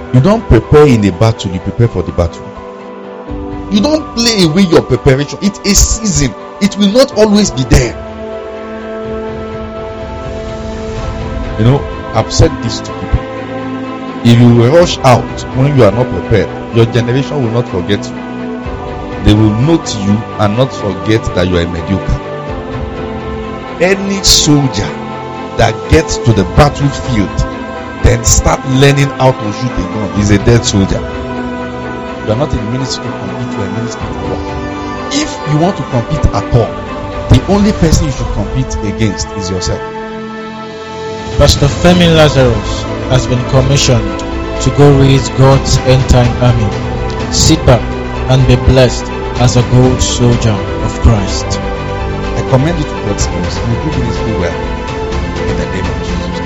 You don't prepare in a battle, you prepare for the battle. You don't play away your preparation. It's a season. It will not always be there. You know, I've said this to people. If you rush out when you are not prepared, your generation will not forget you. They will note you and not forget that you are a mediocre. Any soldier that gets to the battlefield then start learning how to shoot a gun is a dead soldier. You are not in ministry to compete, you are in ministry to work. If you want to compete at all, the only person you should compete against is yourself. Pastor Femi Lazarus has been commissioned to go raise God's end-time army. Sit back and be blessed as a good soldier of Christ. I commend you to God's skills. You do ministry well in the name of Jesus.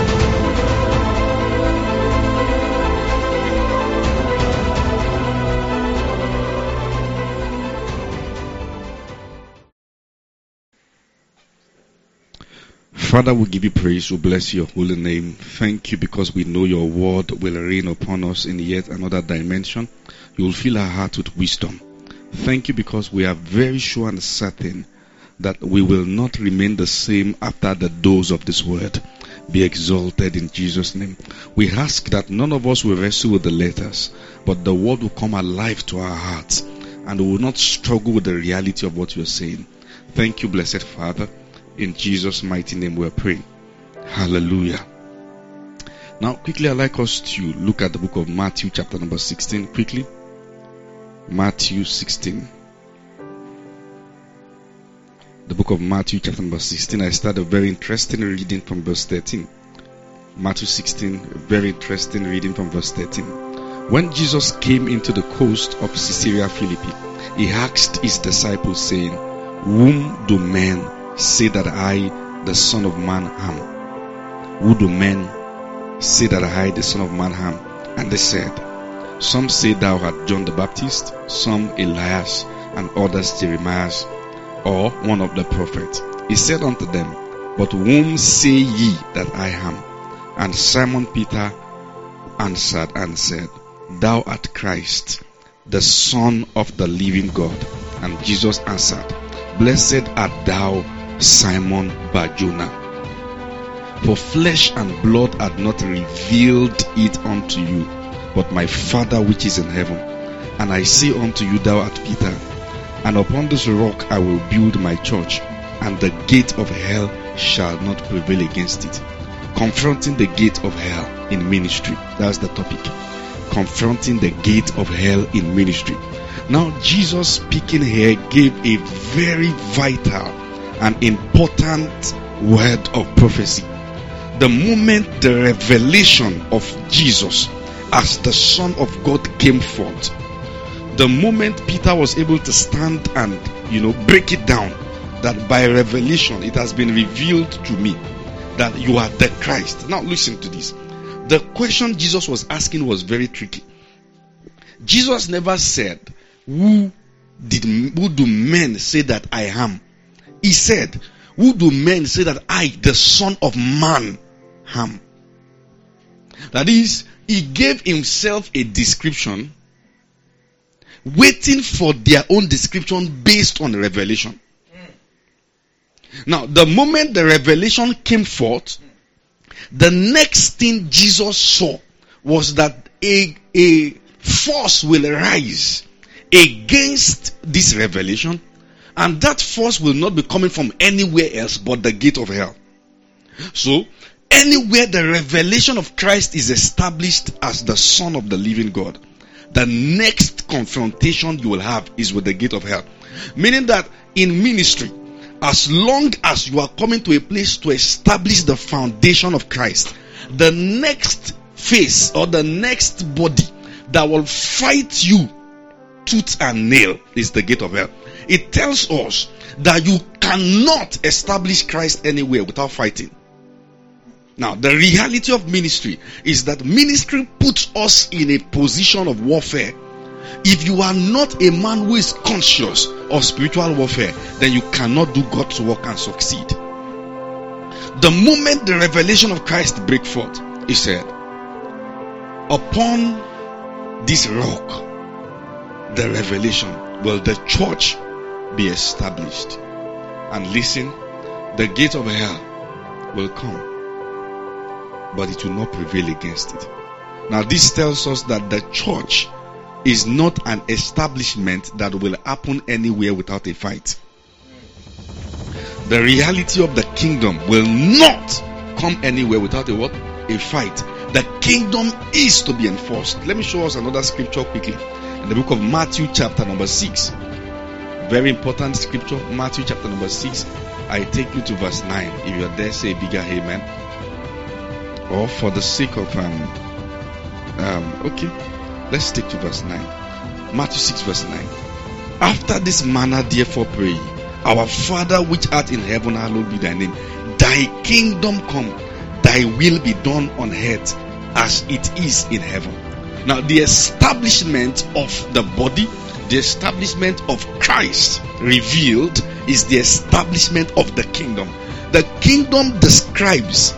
Father, we give you praise. We bless your holy name. Thank you because we know your word will reign upon us in yet another dimension. You will fill our heart with wisdom. Thank you because we are very sure and certain that we will not remain the same after the dose of this word. Be exalted in Jesus' name. We ask that none of us will wrestle with the letters, but the word will come alive to our hearts, and we will not struggle with the reality of what you are saying. Thank you, blessed Father. In Jesus' mighty name we are praying. Hallelujah. Now, quickly, I'd like us to look at the book of Matthew, chapter number 16. Quickly. Matthew 16. The book of Matthew, chapter number 16. I start a very interesting reading from verse 13. Matthew 16, a very interesting reading from verse 13. When Jesus came into the coast of Caesarea Philippi, he asked his disciples, saying, "Whom do men say that I, the Son of Man, am? Who do men say that I, the Son of Man, am?" And they said, "Some say thou art John the Baptist, some Elias, and others Jeremiah, or one of the prophets." He said unto them, "But whom say ye that I am?" And Simon Peter answered and said, "Thou art Christ, the Son of the living God." And Jesus answered, "Blessed art thou, Simon Bar-Jonah, for flesh and blood had not revealed it unto you, but my Father which is in heaven. And I say unto you, thou art Peter, and upon this rock I will build my church, and the gate of hell shall not prevail against it." Confronting the gate of hell in ministry. That's the topic. Confronting the gate of hell in ministry. Now, Jesus speaking here gave a very vital and important word of prophecy. The moment the revelation of Jesus as the Son of God came forth, the moment Peter was able to stand and, break it down, that by revelation it has been revealed to me that you are the Christ. Now listen to this. The question Jesus was asking was very tricky. Jesus never said, who do men say that I am? He said, who do men say that I, the Son of Man, am? That is, he gave himself a description, waiting for their own description based on revelation. Now, the moment the revelation came forth, the next thing Jesus saw was that a force will rise against this revelation, and that force will not be coming from anywhere else but the gate of hell. So, anywhere the revelation of Christ is established as the Son of the living God, the next confrontation you will have is with the gate of hell. Meaning that in ministry, as long as you are coming to a place to establish the foundation of Christ, the next phase or the next body that will fight you tooth and nail is the gate of hell. It tells us that you cannot establish Christ anywhere without fighting. Now, the reality of ministry is that ministry puts us in a position of warfare. If you are not a man who is conscious of spiritual warfare, then you cannot do God's work and succeed. The moment the revelation of Christ break forth, he said, upon this rock, the revelation, will the church be established. And listen, the gate of hell will come, but it will not prevail against it. Now this tells us that the church is not an establishment that will happen anywhere without a fight. The reality of the kingdom will not come anywhere without a what? A fight. The kingdom is to be enforced. Let me show us another scripture quickly. In the book of Matthew chapter number 6. Very important scripture. Matthew chapter number 6. I take you to verse 9. If you are there, say a bigger amen. Or for the sake of okay, let's stick to verse 9. Matthew 6 verse 9. After this manner therefore pray, our Father which art in heaven, hallowed be thy name. Thy kingdom come, thy will be done on earth as it is in heaven. Now the establishment of the body, the establishment of Christ revealed, is the establishment of the kingdom. The kingdom describes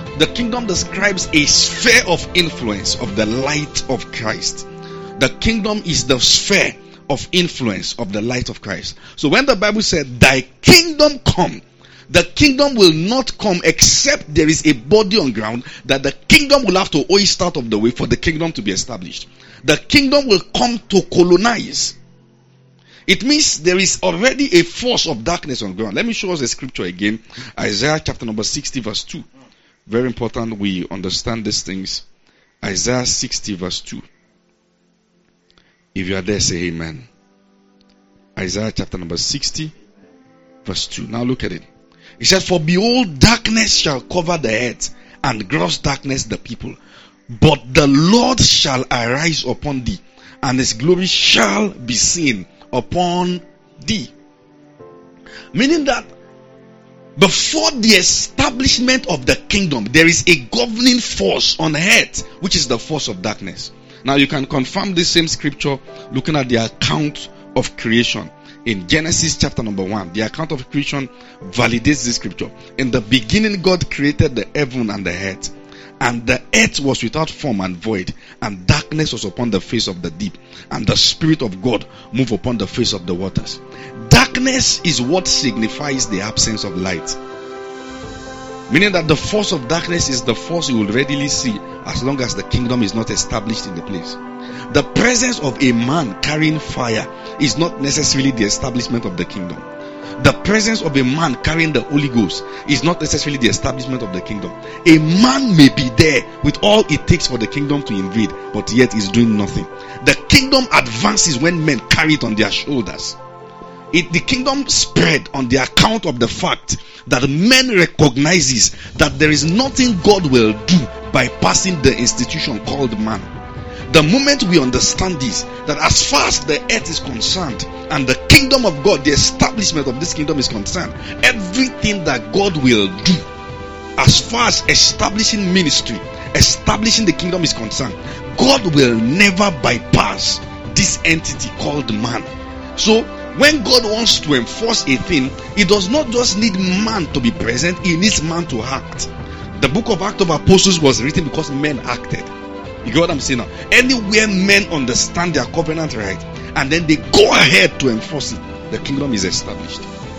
a sphere of influence of the light of Christ. The kingdom is the sphere of influence of the light of Christ. So when the Bible said, thy kingdom come, the kingdom will not come except there is a body on ground that the kingdom will have to hoist out of the way for the kingdom to be established. The kingdom will come to colonize. It means there is already a force of darkness on ground. Let me show us the scripture again. Isaiah chapter number 60 verse 2. Very important we understand these things. Isaiah 60 verse 2. If you are there, say amen. Isaiah chapter number 60 verse 2. Now look at it. It said, for behold, darkness shall cover the earth, and gross darkness the people. But the Lord shall arise upon thee, and his glory shall be seen upon thee. Meaning that before the establishment of the kingdom, there is a governing force on earth, which is the force of darkness. Now you can confirm this same scripture looking at the account of creation. In Genesis chapter number 1, the account of creation validates this scripture. In the beginning, God created the heaven and the earth. And the earth was without form and void, and darkness was upon the face of the deep, and the Spirit of God moved upon the face of the waters. Darkness is what signifies the absence of light. Meaning that the force of darkness is the force you will readily see as long as the kingdom is not established in the place. The presence of a man carrying fire is not necessarily the establishment of the kingdom. The presence of a man carrying the Holy Ghost is not necessarily the establishment of the kingdom. A man may be there with all it takes for the kingdom to invade, but yet is doing nothing. The kingdom advances when men carry it on their shoulders. The kingdom spread on the account of the fact that men recognizes that there is nothing God will do by passing the institution called man. The moment we understand this, that as far as the earth is concerned and the kingdom of God, the establishment of this kingdom is concerned, everything that God will do as far as establishing ministry, establishing the kingdom is concerned, God will never bypass this entity called man. So when God wants to enforce a thing, He does not just need man to be present, He needs man to act. The book of Acts of Apostles was written because men acted. You get what I'm saying now? Anywhere men understand their covenant right and then they go ahead to enforce it, the kingdom is established.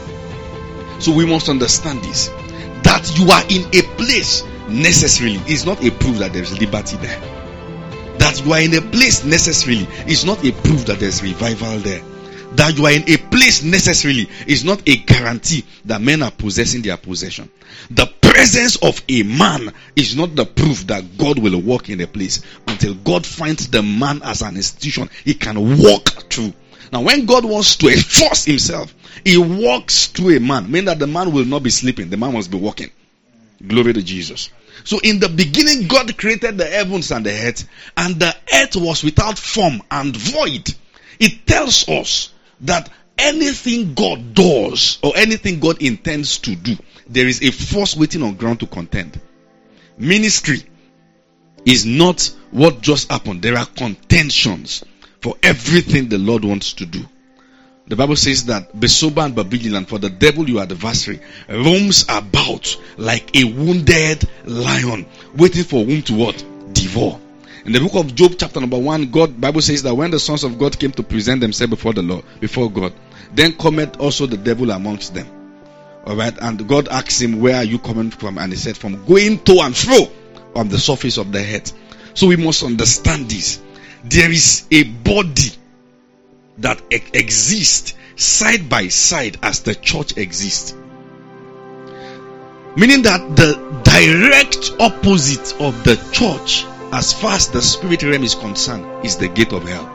So we must understand this. That you are in a place necessarily is not a proof that there is liberty there. That you are in a place necessarily is not a proof that there is revival there. That you are in a place necessarily is not a guarantee that men are possessing their possession. The presence of a man is not the proof that God will walk in a place until God finds the man as an institution he can walk through. Now when God wants to enforce himself, he walks through a man, meaning that the man will not be sleeping, the man must be walking. Glory to Jesus. So in the beginning, God created the heavens and the earth, and the earth was without form and void. It tells us that anything God does or anything God intends to do, there is a force waiting on ground to contend. Ministry is not what just happened. There are contentions for everything the Lord wants to do. The Bible says that be sober and be vigilant, for the devil, your adversary, roams about like a wounded lion, waiting for whom to what? Devour. In the book of Job, chapter number 1, Bible says that when the sons of God came to present themselves before the Lord, before God, then cometh also the devil amongst them. Alright, and God asked him, where are you coming from? And he said, from going to and fro on the surface of the earth. So we must understand this. There is a body that exists side by side as the church exists. Meaning that the direct opposite of the church, as far as the spirit realm is concerned, is the gate of hell.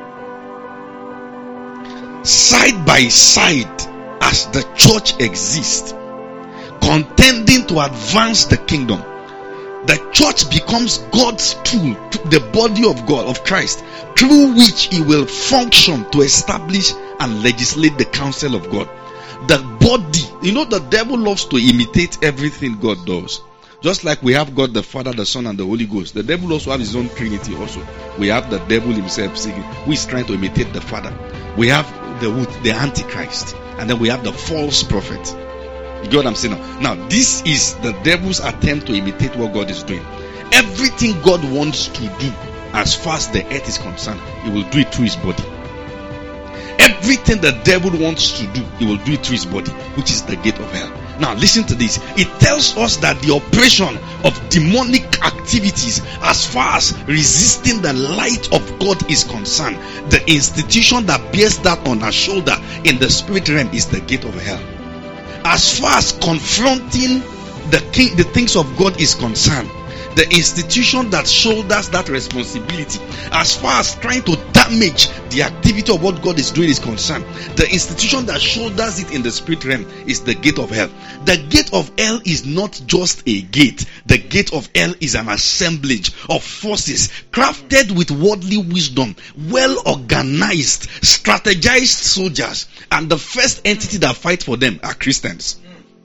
Side by side as the church exists, contending to advance the kingdom, the church becomes God's tool, the body of God, of Christ, through which he will function to establish and legislate the counsel of God. The body, the devil loves to imitate everything God does. Just like we have God the Father, the Son, and the Holy Ghost, the devil also has his own Trinity also. We have the devil himself who is trying to imitate the Father. We have the Antichrist, and then we have the false prophet. You get what I'm saying now? Now, this is the devil's attempt to imitate what God is doing. Everything God wants to do, as far as the earth is concerned, he will do it through his body. Everything the devil wants to do, he will do it through his body, which is the gate of hell. Now listen to this. It tells us that the operation of demonic activities, as far as resisting the light of God is concerned, the institution that bears that on her shoulder in the spirit realm is the gate of hell. As far as confronting the things of God is concerned, the institution that shoulders that responsibility, as far as trying to damage the activity of what God is doing is concerned, the institution that shoulders it in the spirit realm is the gate of hell. The gate of hell is not just a gate. The gate of hell is an assemblage of forces crafted with worldly wisdom, well organized, strategized soldiers, and the first entity that fight for them are Christians.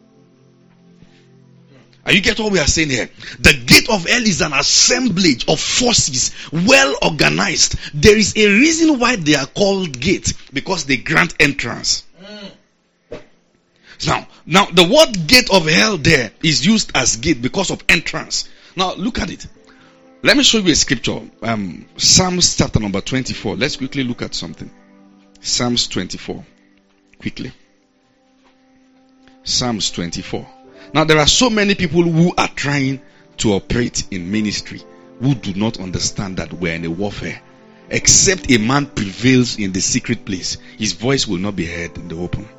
Are you get what we are saying here? The gate of hell is an assemblage of forces, well organized. There is a reason why they are called gates, because they grant entrance. Now the word gate of hell there is used as gate because of entrance. Now look at it. Let me show you a scripture. Psalms chapter number 24. Let's quickly look at something. Psalms 24. Quickly. Psalms 24. Now there are so many people who are trying to operate in ministry who do not understand that we're in a warfare. Except a man prevails in the secret place, his voice will not be heard in the open.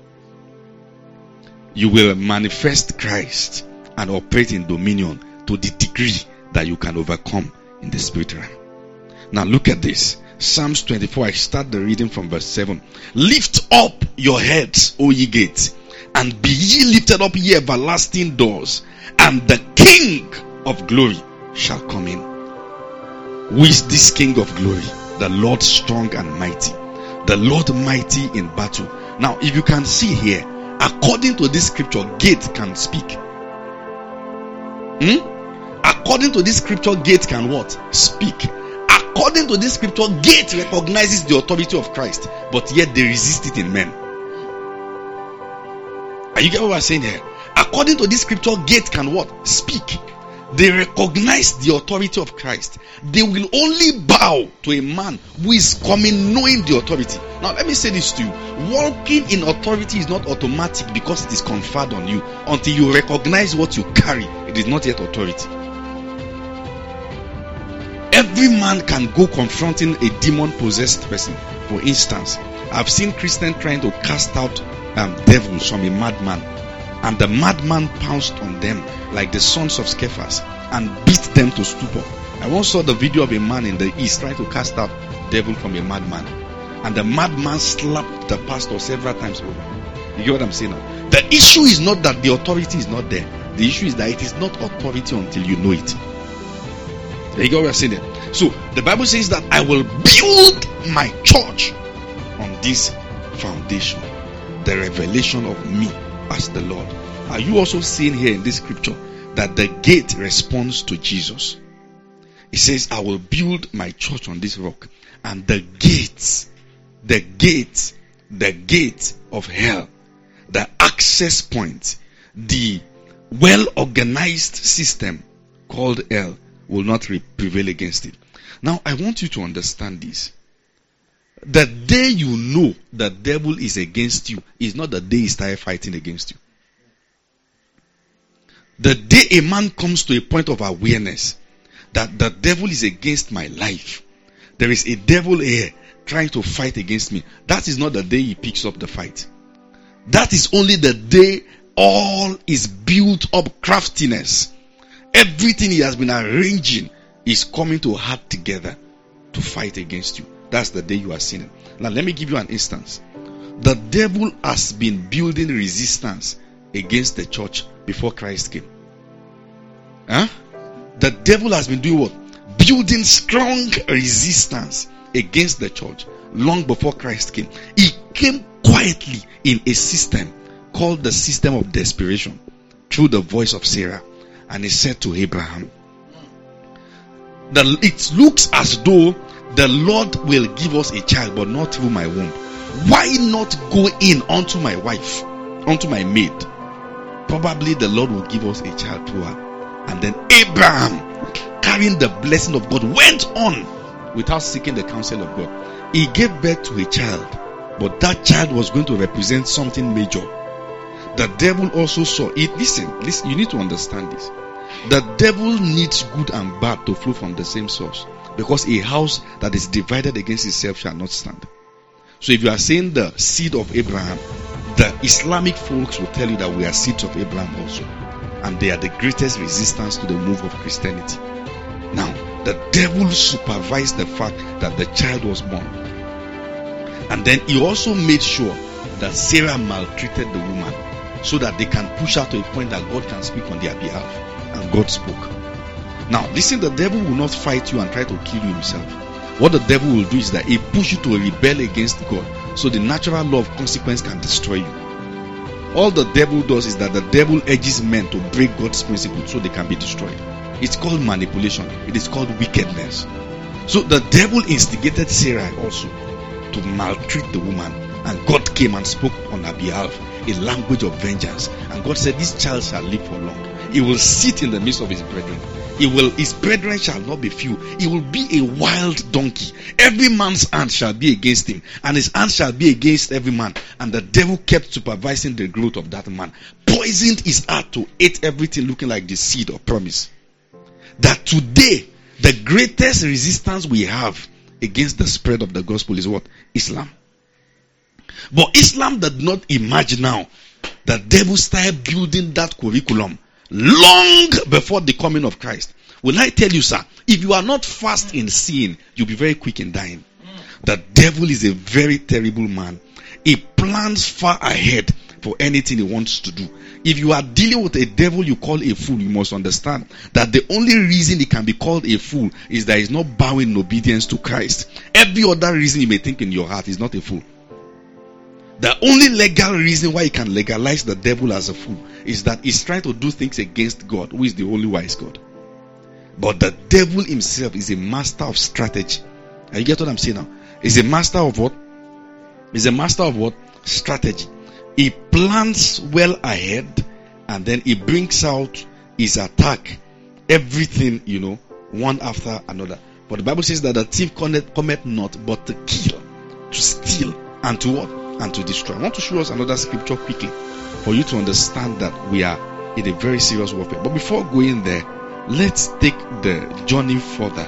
You will manifest Christ and operate in dominion to the degree that you can overcome in the spirit realm. Now look at this. Psalms 24, I start the reading from verse 7. Lift up your heads, O ye gates, and be ye lifted up, ye everlasting doors, and the King of glory shall come in. Who is this King of glory? The Lord strong and mighty, the Lord mighty in battle. Now, if you can see here, according to this scripture, gate can speak. According to this scripture, gate can what? Speak. According to this scripture, gate recognizes the authority of Christ, but yet they resist it in men. Are you getting what I'm saying here? According to this scripture, gate can what? Speak. They recognize the authority of Christ. They will only bow to a man who is coming knowing the authority. Now let me say this to you. Walking in authority is not automatic because it is conferred on you. Until you recognize what you carry, it is not yet authority. Every man can go confronting a demon-possessed person. For instance, I've seen Christians trying to cast out devils from a madman, and the madman pounced on them like the sons of Scephas and beat them to stupor. I once saw the video of a man in the east trying to cast out devil from a madman, and the madman slapped the pastor several times over. You get what I'm saying now? The issue is not that the authority is not there. The issue is that it is not authority until you know it. You get what I'm saying there? So the Bible says that I will build my church on this foundation, the revelation of me as the Lord. Are you also seeing here in this scripture that the gate responds to Jesus? It says, I will build my church on this rock, and the gate of hell, the access point, the well organized system called hell will not prevail against it. Now, I want you to understand this. The day you know the devil is against you is not the day he started fighting against you. The day a man comes to a point of awareness that the devil is against my life, there is a devil here trying to fight against me, that is not the day he picks up the fight. That is only the day all is built up craftiness. Everything he has been arranging is coming to heart together to fight against you. That's the day you are sinning. Now let me give you an instance. The devil has been building resistance against the church before Christ came. The devil has been doing what? Building strong resistance against the church long before Christ came. He came quietly in a system called the system of desperation through the voice of Sarah, and he said to Abraham, it looks as though the Lord will give us a child, but not through my womb. Why not go in unto my wife, unto my maid? Probably the Lord will give us a child through her. And then Abraham, carrying the blessing of God, went on without seeking the counsel of God. He gave birth to a child, but that child was going to represent something major. The devil also saw it. Listen, you need to understand this. The devil needs good and bad to flow from the same source, because a house that is divided against itself shall not stand. So if you are saying the seed of Abraham, the Islamic folks will tell you that we are seeds of Abraham also, and they are the greatest resistance to the move of Christianity. Now, the devil supervised the fact that the child was born, and then he also made sure that Sarah maltreated the woman, so that they can push her to a point that God can speak on their behalf. And God spoke. Now listen, the devil will not fight you and try to kill you himself. What the devil will do is that he push you to rebel against God, so the natural law of consequence can destroy you. All the devil does is that the devil urges men to break God's principle so they can be destroyed. It's called manipulation. It is called wickedness. So the devil instigated Sarah also to maltreat the woman, and God came and spoke on her behalf a language of vengeance. And God said, this child shall live for long. He will sit in the midst of his brethren. His brethren shall not be few. He will be a wild donkey. Every man's hand shall be against him, and his hand shall be against every man. And the devil kept supervising the growth of that man, poisoned his heart to eat everything looking like the seed of promise. That today, the greatest resistance we have against the spread of the gospel is what? Islam. But Islam did not imagine now. The devil started building that curriculum long before the coming of Christ. Will I tell you, sir, if you are not fast in sin, you'll be very quick in dying. The devil is a very terrible man. He plans far ahead for anything he wants to do. If you are dealing with a devil you call a fool, you must understand that the only reason he can be called a fool is that he's not bowing in obedience to Christ. Every other reason you may think in your heart is not a fool. The only legal reason why he can legalize the devil as a fool is that he's trying to do things against God, who is the only wise God. But the devil himself is a master of strategy. And you get what I'm saying now? He's a master of what? He's a master of what? Strategy. He plans well ahead, and then he brings out his attack. Everything, one after another. But the Bible says that the thief cometh not but to kill, to steal, and to what? And to destroy. I want to show us another scripture quickly for you to understand that we are in a very serious warfare. But before going there, let's take the journey further,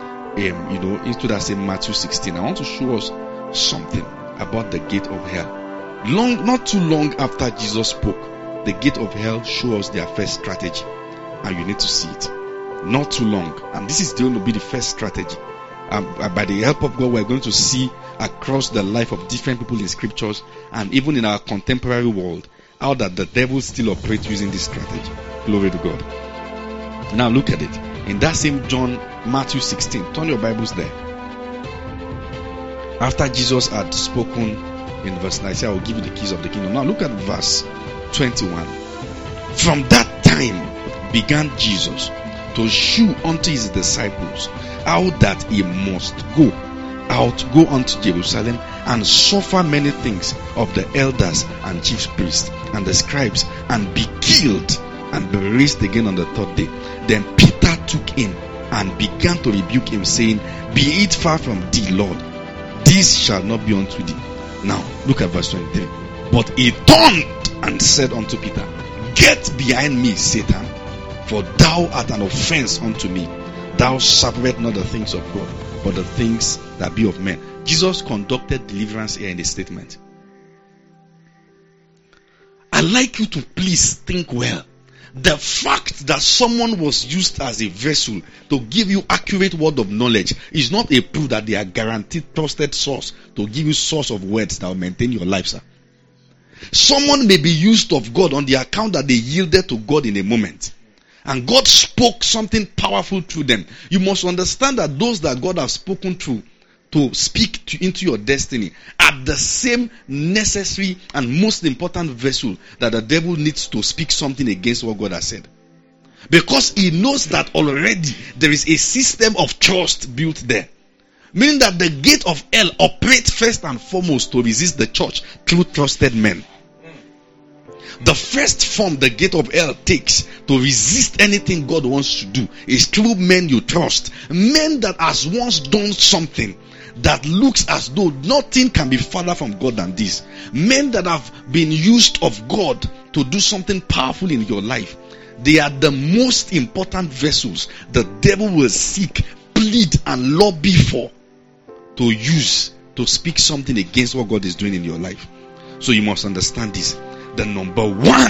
into that same Matthew 16. I want to show us something about the gate of hell. Not too long after Jesus spoke, the gate of hell shows us their first strategy, and you need to see it. Not too long, and this is going to be the first strategy. By the help of God, we're going to see across the life of different people in scriptures, and even in our contemporary world, how that the devil still operates using this strategy. Glory to God. Now look at it. In that same Matthew 16, turn your Bibles there. After Jesus had spoken in verse 9, I will give you the keys of the kingdom. Now look at verse 21. From that time began Jesus to shew unto his disciples how that he must go unto Jerusalem and suffer many things of the elders and chief priests and the scribes, and be killed and be raised again on the third day. Then Peter took him and began to rebuke him, saying, Be it far from thee, Lord, this shall not be unto thee. Now, look at verse 23. But he turned and said unto Peter, Get behind me, Satan, for thou art an offense unto me. Thou separate not the things of God, but the things that be of men. Jesus conducted deliverance here in the statement. I'd like you to please think well. The fact that someone was used as a vessel to give you accurate word of knowledge is not a proof that they are guaranteed trusted source to give you source of words that will maintain your life, sir. Someone may be used of God on the account that they yielded to God in a moment. And God spoke something powerful through them. You must understand that those that God has spoken through to speak into your destiny are the same necessary and most important vessel that the devil needs to speak something against what God has said. Because he knows that already there is a system of trust built there. Meaning that the gate of hell operates first and foremost to resist the church through trusted men. The first form the gate of hell takes to resist anything God wants to do is through men you trust. Men that has once done something that looks as though nothing can be further from God than this. Men that have been used of God to do something powerful in your life. They are the most important vessels the devil will seek, plead and lobby for to use to speak something against what God is doing in your life. So you must understand this. The number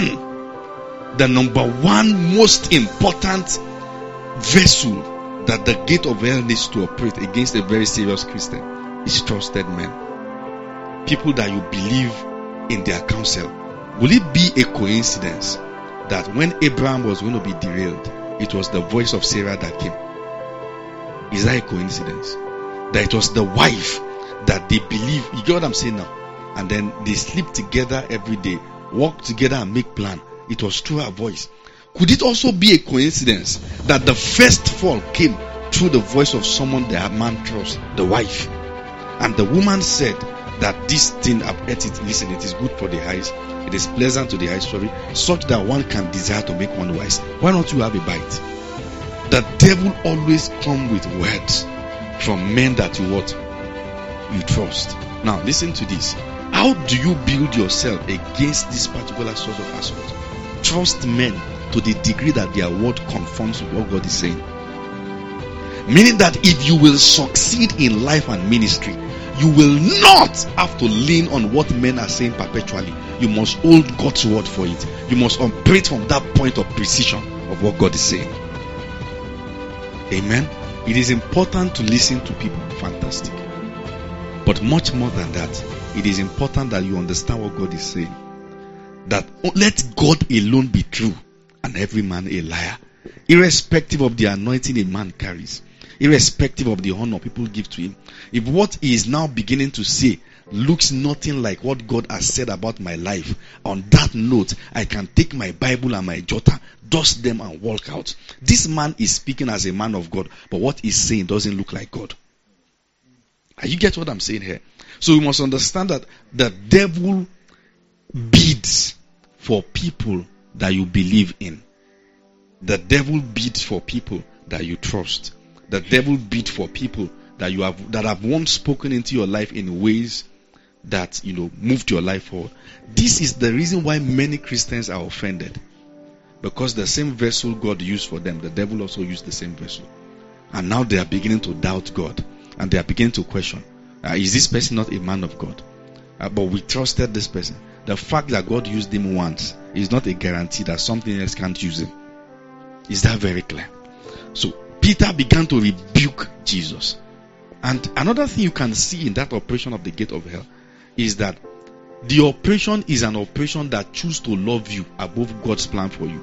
one most important vessel that the gate of hell needs to operate against a very serious Christian is trusted men. People that you believe in their counsel. Will it be a coincidence that when Abraham was going to be derailed, it was the voice of Sarah that came? Is that a coincidence? That it was the wife that they believe, you get what I'm saying now? And then they sleep together every day, walk together and make plan. It was through her voice. Could it also be a coincidence that the first fall came through the voice of someone the man trusts, the wife? And the woman said that this thing, I've ate it, listen, it is good for the eyes, it is pleasant to the eyes, such that one can desire to make one wise. Why not you have a bite? The devil always comes with words from men that you trust. Now listen to this. How do you build yourself against this particular source of assault? Trust men to the degree that their word conforms with what God is saying. Meaning that if you will succeed in life and ministry, you will not have to lean on what men are saying perpetually. You must hold God's word for it. You must operate from that point of precision of what God is saying. Amen. It is important to listen to people. Fantastic. But much more than that, it is important that you understand what God is saying. That let God alone be true and every man a liar. Irrespective of the anointing a man carries, irrespective of the honor people give to him. If what he is now beginning to say looks nothing like what God has said about my life, on that note, I can take my Bible and my jotter, dust them and walk out. This man is speaking as a man of God, but what he's saying doesn't look like God. You get what I'm saying here? So we must understand that the devil bids for people that you believe in. The devil bids for people that you trust. The devil bids for people that have once spoken into your life in ways that moved your life forward. This is the reason why many Christians are offended. Because the same vessel God used for them, the devil also used the same vessel. And now they are beginning to doubt God. And they are beginning to question, is this person not a man of God? But we trusted this person. The fact that God used him once is not a guarantee that something else can't use him. Is that very clear? So Peter began to rebuke Jesus. And another thing you can see in that operation of the gate of hell is that the operation is an operation that chooses to love you above God's plan for you.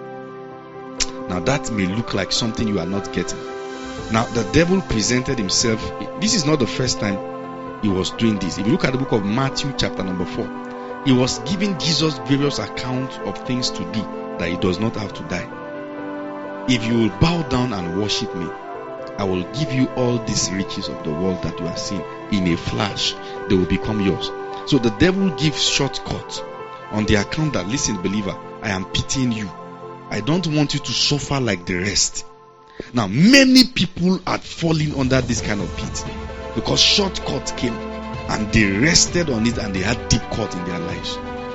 Now that may look like something you are not getting. Now the devil presented himself. This is not the first time he was doing this. If you look at the book of Matthew chapter number 4, he was giving Jesus various accounts of things to do that he does not have to die. If you will bow down and worship me, I will give you all these riches of the world that you are seeing. In a flash, they will become yours. So the devil gives shortcuts on the account that, listen, believer, I am pitying you. I don't want you to suffer like the rest. Now, many people are falling under this kind of pit because shortcut came and they rested on it and they had deep cut in their lives.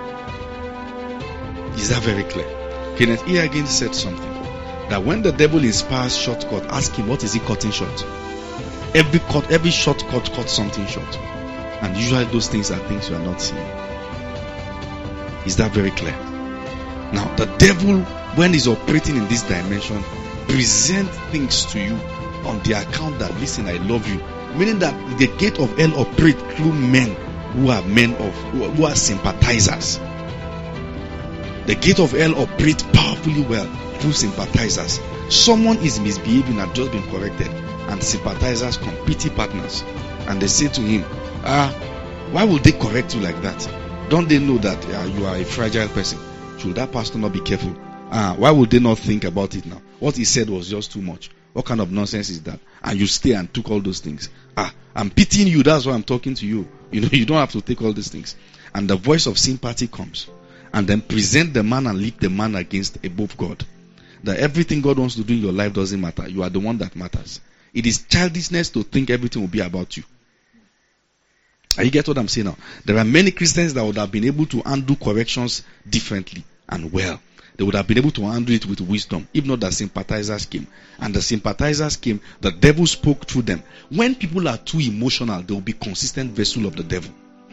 Is that very clear? Kenneth E. again said something that when the devil inspires shortcut, ask him what is he cutting short. Every shortcut cuts something short, and usually those things are things you are not seeing. Is that very clear? Now, the devil, when he's operating in this dimension, present things to you on the account that, listen, I love you. Meaning that the gate of hell operates through men who are sympathizers. The gate of hell operates powerfully well through sympathizers. Someone is misbehaving and just been corrected, and sympathizers come, pity partners, and they say to him, why would they correct you like that? Don't they know that you are a fragile person? Should that pastor not be careful? Why would they not think about it now? What he said was just too much. What kind of nonsense is that? And you stay and took all those things. I'm pitying you, that's why I'm talking to you. You don't have to take all these things. And the voice of sympathy comes, and then present the man and leave the man against above God. That everything God wants to do in your life doesn't matter. You are the one that matters. It is childishness to think everything will be about you. You get what I'm saying now? There are many Christians that would have been able to undo corrections differently and well. They would have been able to handle it with wisdom, if not that sympathizers came. And the sympathizers came, the devil spoke through them. When people are too emotional, they will be consistent vessel of the devil.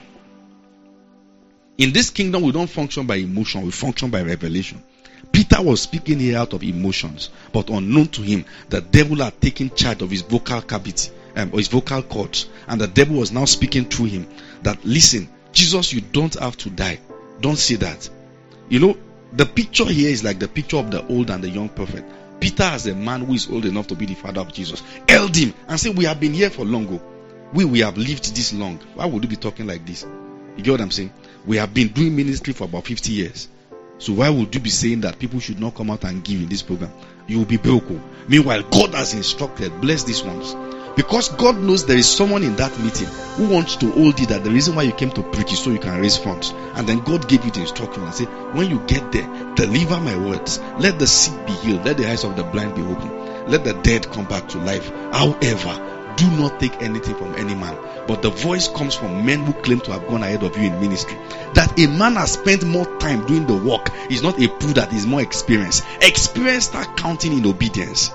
In this kingdom, we don't function by emotion, we function by revelation. Peter was speaking here out of emotions, but unknown to him, the devil had taken charge of his vocal cavity, or his vocal cords, and the devil was now speaking through him that, listen, Jesus, you don't have to die. Don't say that. The picture here is like the picture of the old and the young prophet. Peter, as a man who is old enough to be the father of Jesus, held him and said, we have been here for long. We have lived this long. Why would you be talking like this? You get what I'm saying? We have been doing ministry for about 50 years. So why would you be saying that people should not come out and give in this program? You will be broke. Meanwhile, God has instructed, bless these ones. Because God knows there is someone in that meeting who wants to hold you that the reason why you came to preach is so you can raise funds. And then God gave you the instruction and said, when you get there, deliver my words. Let the sick be healed. Let the eyes of the blind be opened. Let the dead come back to life. However, do not take anything from any man. But the voice comes from men who claim to have gone ahead of you in ministry. That a man has spent more time doing the work is not a proof that he is more experienced. Experience start counting in obedience.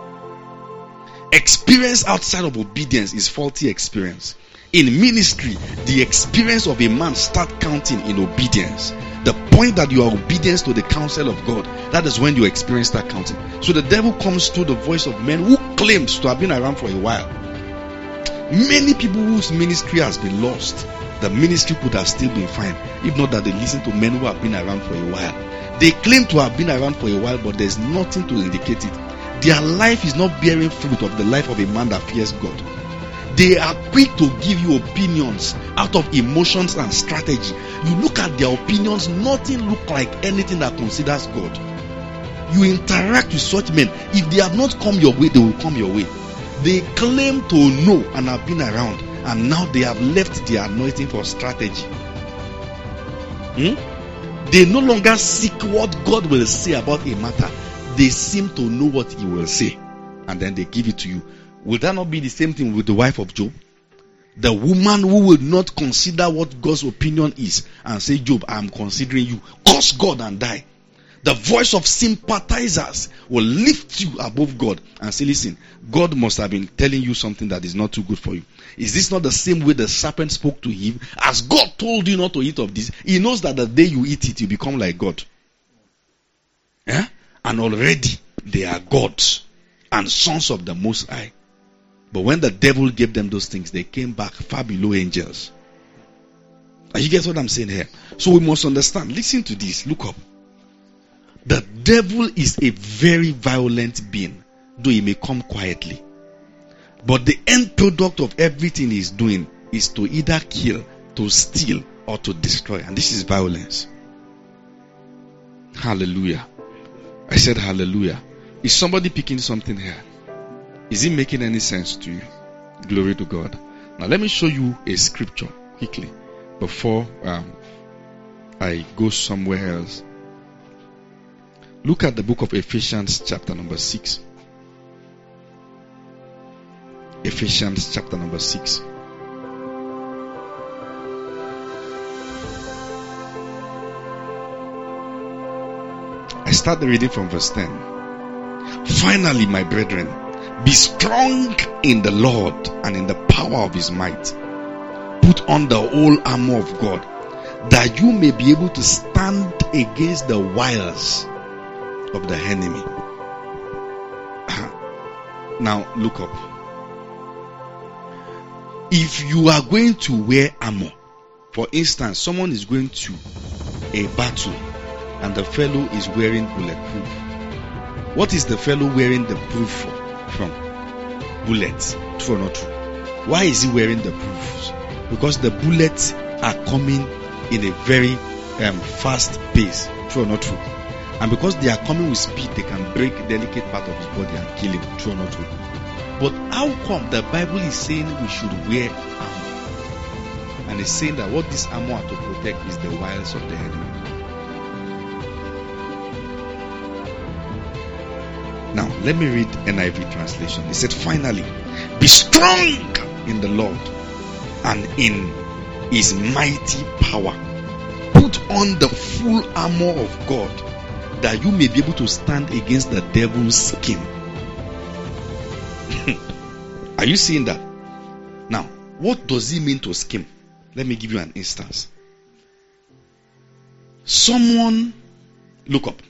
Experience outside of obedience is faulty experience. In ministry, the experience of a man start counting in obedience. The point that you are obedience to the counsel of God, that is when your experience start counting. So the devil comes through the voice of men who claims to have been around for a while. Many people whose ministry has been lost, the ministry could have still been fine, if not that they listen to men who have been around for a while. They claim to have been around for a while, but there's nothing to indicate it. Their life is not bearing fruit of the life of a man that fears God. They are quick to give you opinions out of emotions and strategy. You look at their opinions, nothing look like anything that considers God. You interact with such men. If they have not come your way, they will come your way. They claim to know and have been around, and now they have left their anointing for strategy. They no longer seek what God will say about a matter. They seem to know what he will say, and then they give it to you. Will that not be the same thing with the wife of Job? The woman who will not consider what God's opinion is and say, Job, I am considering you. Curse God and die. The voice of sympathizers will lift you above God and say, listen, God must have been telling you something that is not too good for you. Is this not the same way the serpent spoke to Eve? As God told you not to eat of this, he knows that the day you eat it, you become like God. Yeah? And already they are gods and sons of the Most High. But when the devil gave them those things, they came back far below angels. And you get what I'm saying here? So we must understand. Listen to this. Look up. The devil is a very violent being, though he may come quietly. But the end product of everything he's doing is to either kill, to steal, or to destroy. And this is violence. Hallelujah. I said hallelujah. Is somebody picking something here? Is it making any sense to you? Glory to God. Now let me show you a scripture quickly before I go somewhere else. Look at the book of Ephesians chapter number 6. Ephesians chapter number 6. I start the reading from verse 10. Finally, my brethren, be strong in the Lord and in the power of his might. Put on the whole armor of God, that you may be able to stand against the wiles of the enemy. Now look up. If you are going to wear armor, for instance, someone is going to a battle and the fellow is wearing bulletproof. What is the fellow wearing the proof from? Bullets. True or not true? Why is he wearing the proofs? Because the bullets are coming in a very fast pace. True or not true? And because they are coming with speed, they can break a delicate part of his body and kill him. True or not true? But how come the Bible is saying we should wear armor? And it's saying that what this armor are to protect is the wiles of the enemy. Now, let me read NIV translation. It said, finally, be strong in the Lord and in his mighty power. Put on the full armor of God, that you may be able to stand against the devil's scheme. Are you seeing that? Now, what does it mean to scheme? Let me give you an instance. Someone, look up.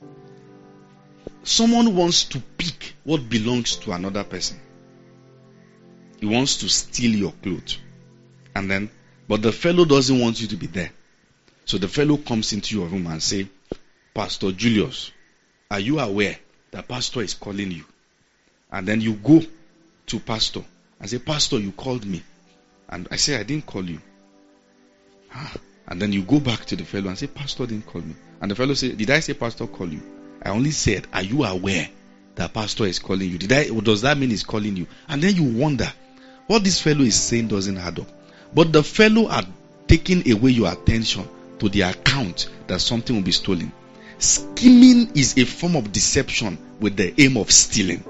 Someone wants to pick what belongs to another person. He wants to steal your clothes. But the fellow doesn't want you to be there. So the fellow comes into your room and say, Pastor Julius, are you aware that pastor is calling you? And then you go to pastor and say, Pastor, you called me. And I say, I didn't call you. And then you go back to the fellow and say, Pastor didn't call me. And the fellow say, did I say pastor call you? I only said, are you aware that pastor is calling you? Does that mean he's calling you? And then you wonder, what this fellow is saying doesn't add up. But the fellow are taking away your attention to the account that something will be stolen. Scheming is a form of deception with the aim of stealing.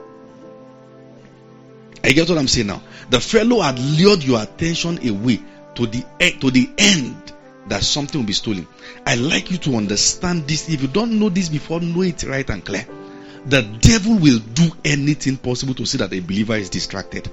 I get what I'm saying now. The fellow had lured your attention away to the end that something will be stolen. I like you to understand this. If you don't know this before, know it right and clear. The devil will do anything possible to see that a believer is distracted.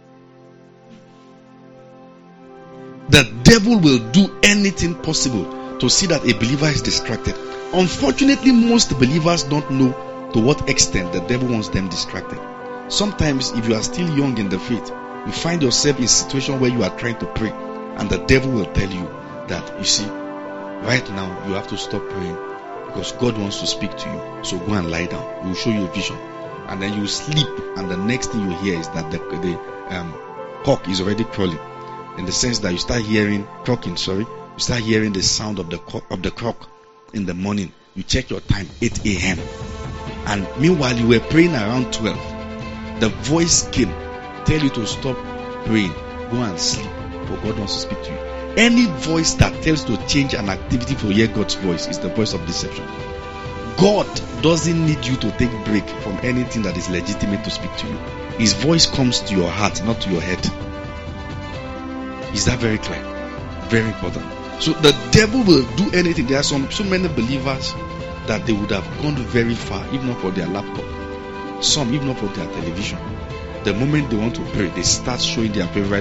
The devil will do anything possible to see that a believer is distracted. Unfortunately, most believers don't know to what extent the devil wants them distracted. Sometimes, if you are still young in the faith, you find yourself in a situation where you are trying to pray, and the devil will tell you that, you see, right now you have to stop praying because God wants to speak to you. So go and lie down. He will show you a vision, and then you sleep, and the next thing you hear is that the cock is already crawling. In the sense that you start hearing you start hearing the sound of the clock in the morning. You check your time, 8 a.m. And meanwhile you were praying around 12. The voice came, tell you to stop praying, go and sleep, for God wants to speak to you. Any voice that tells you to change an activity to hear God's voice is the voice of deception. God doesn't need you to take break from anything that is legitimate to speak to you. His voice comes to your heart, not to your head. Is that very clear? Very important. So the devil will do anything. There are so many believers that they would have gone very far, if not for their laptop. Some, if not for their television. The moment they want to pray, they start showing their favorite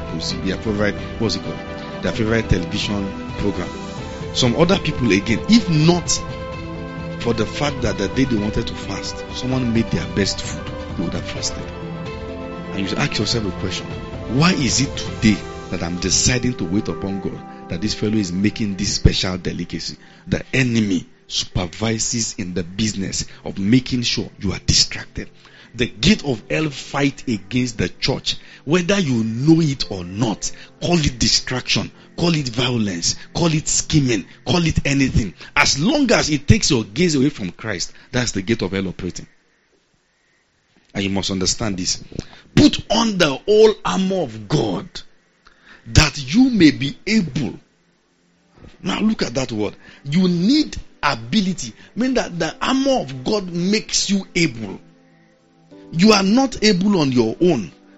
television program. Some other people again, if not for the fact that the day they wanted to fast, someone made their best food, they would have fasted. And you should ask yourself a question: why is it today that I'm deciding to wait upon God that this fellow is making this special delicacy? The enemy supervises in the business of making sure you are distracted. The gate of hell fight against the church, whether you know it or not. Call it distraction, call it violence, call it scheming, call it anything. As long as it takes your gaze away from Christ, that's the gate of hell operating. And you must understand this. Put on the whole armor of God, that you may be able. Now look at that word. You need ability. Mean that the armor of God makes you able. You are not able on your own.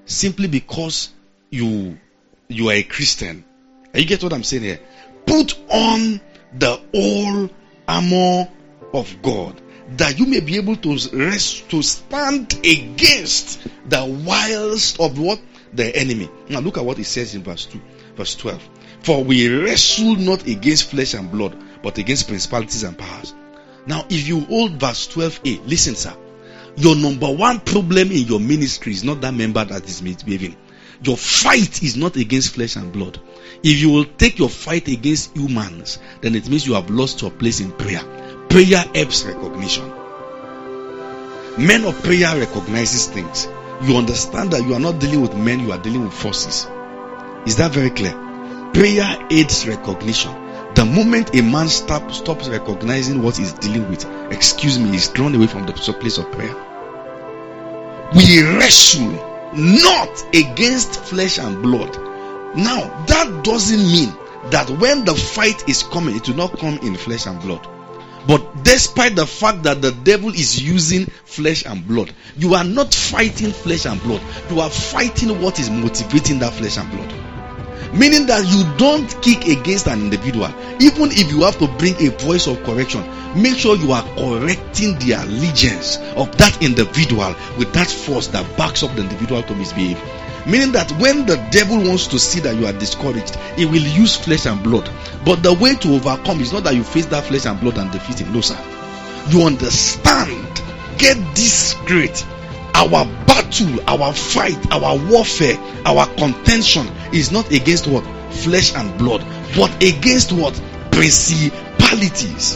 simply because you are a Christian. You get what I'm saying here? Put on the whole armor of God, that you may be able to stand against the wiles of what? The enemy. Now look at what it says in verse 12. For we wrestle not against flesh and blood, but against principalities and powers. Now if you hold verse 12a, listen sir, your number one problem in your ministry is not that member that is misbehaving. Your fight is not against flesh and blood. If you will take your fight against humans, then it means you have lost your place in prayer. Prayer helps recognition. Men of prayer recognizes things. You understand that you are not dealing with men, you are dealing with forces. Is that very clear? Prayer aids recognition. The moment a man stops recognizing what he's dealing with, he's drawn away from the place of prayer. We wrestle not against flesh and blood. Now, that doesn't mean that when the fight is coming, it will not come in flesh and blood. But despite the fact that the devil is using flesh and blood, you are not fighting flesh and blood. You are fighting what is motivating that flesh and blood. Meaning that you don't kick against an individual. Even if you have to bring a voice of correction, make sure you are correcting the allegiance of that individual with that force that backs up the individual to misbehave. Meaning that when the devil wants to see that you are discouraged, he will use flesh and blood. But the way to overcome is not that you face that flesh and blood and defeat him. No, sir. You understand. Get this straight. Our battle, our fight, our warfare, our contention is not against what? Flesh and blood. But against what? Principalities.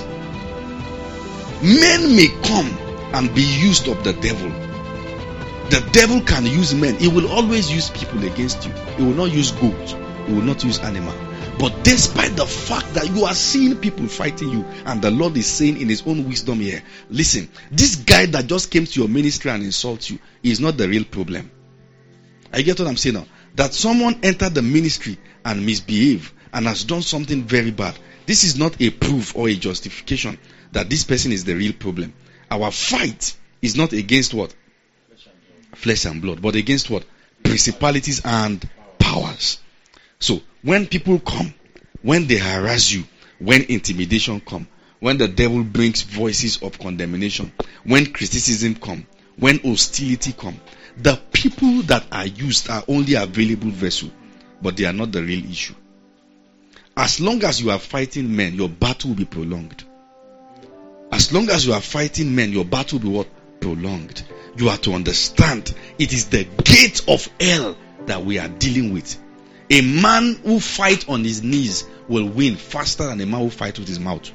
Men may come and be used of the devil. The devil can use men. He will always use people against you. He will not use goats. He will not use animal. But despite the fact that you are seeing people fighting you, and the Lord is saying in his own wisdom here, listen, this guy that just came to your ministry and insults you is not the real problem. I get what I'm saying now? That someone entered the ministry and misbehaved and has done something very bad. This is not a proof or a justification that this person is the real problem. Our fight is not against what? Flesh and blood, but against what? Principalities and powers. So when people come, when they harass you, when intimidation come, when the devil brings voices of condemnation, when criticism come, when hostility come, the people that are used are only available vessel, but they are not the real issue. As long as you are fighting men, your battle will be prolonged. As long as you are fighting men, your battle will be what? Prolonged. You are to understand it is the gate of hell that we are dealing with. A man who fights on his knees will win faster than a man who fights with his mouth.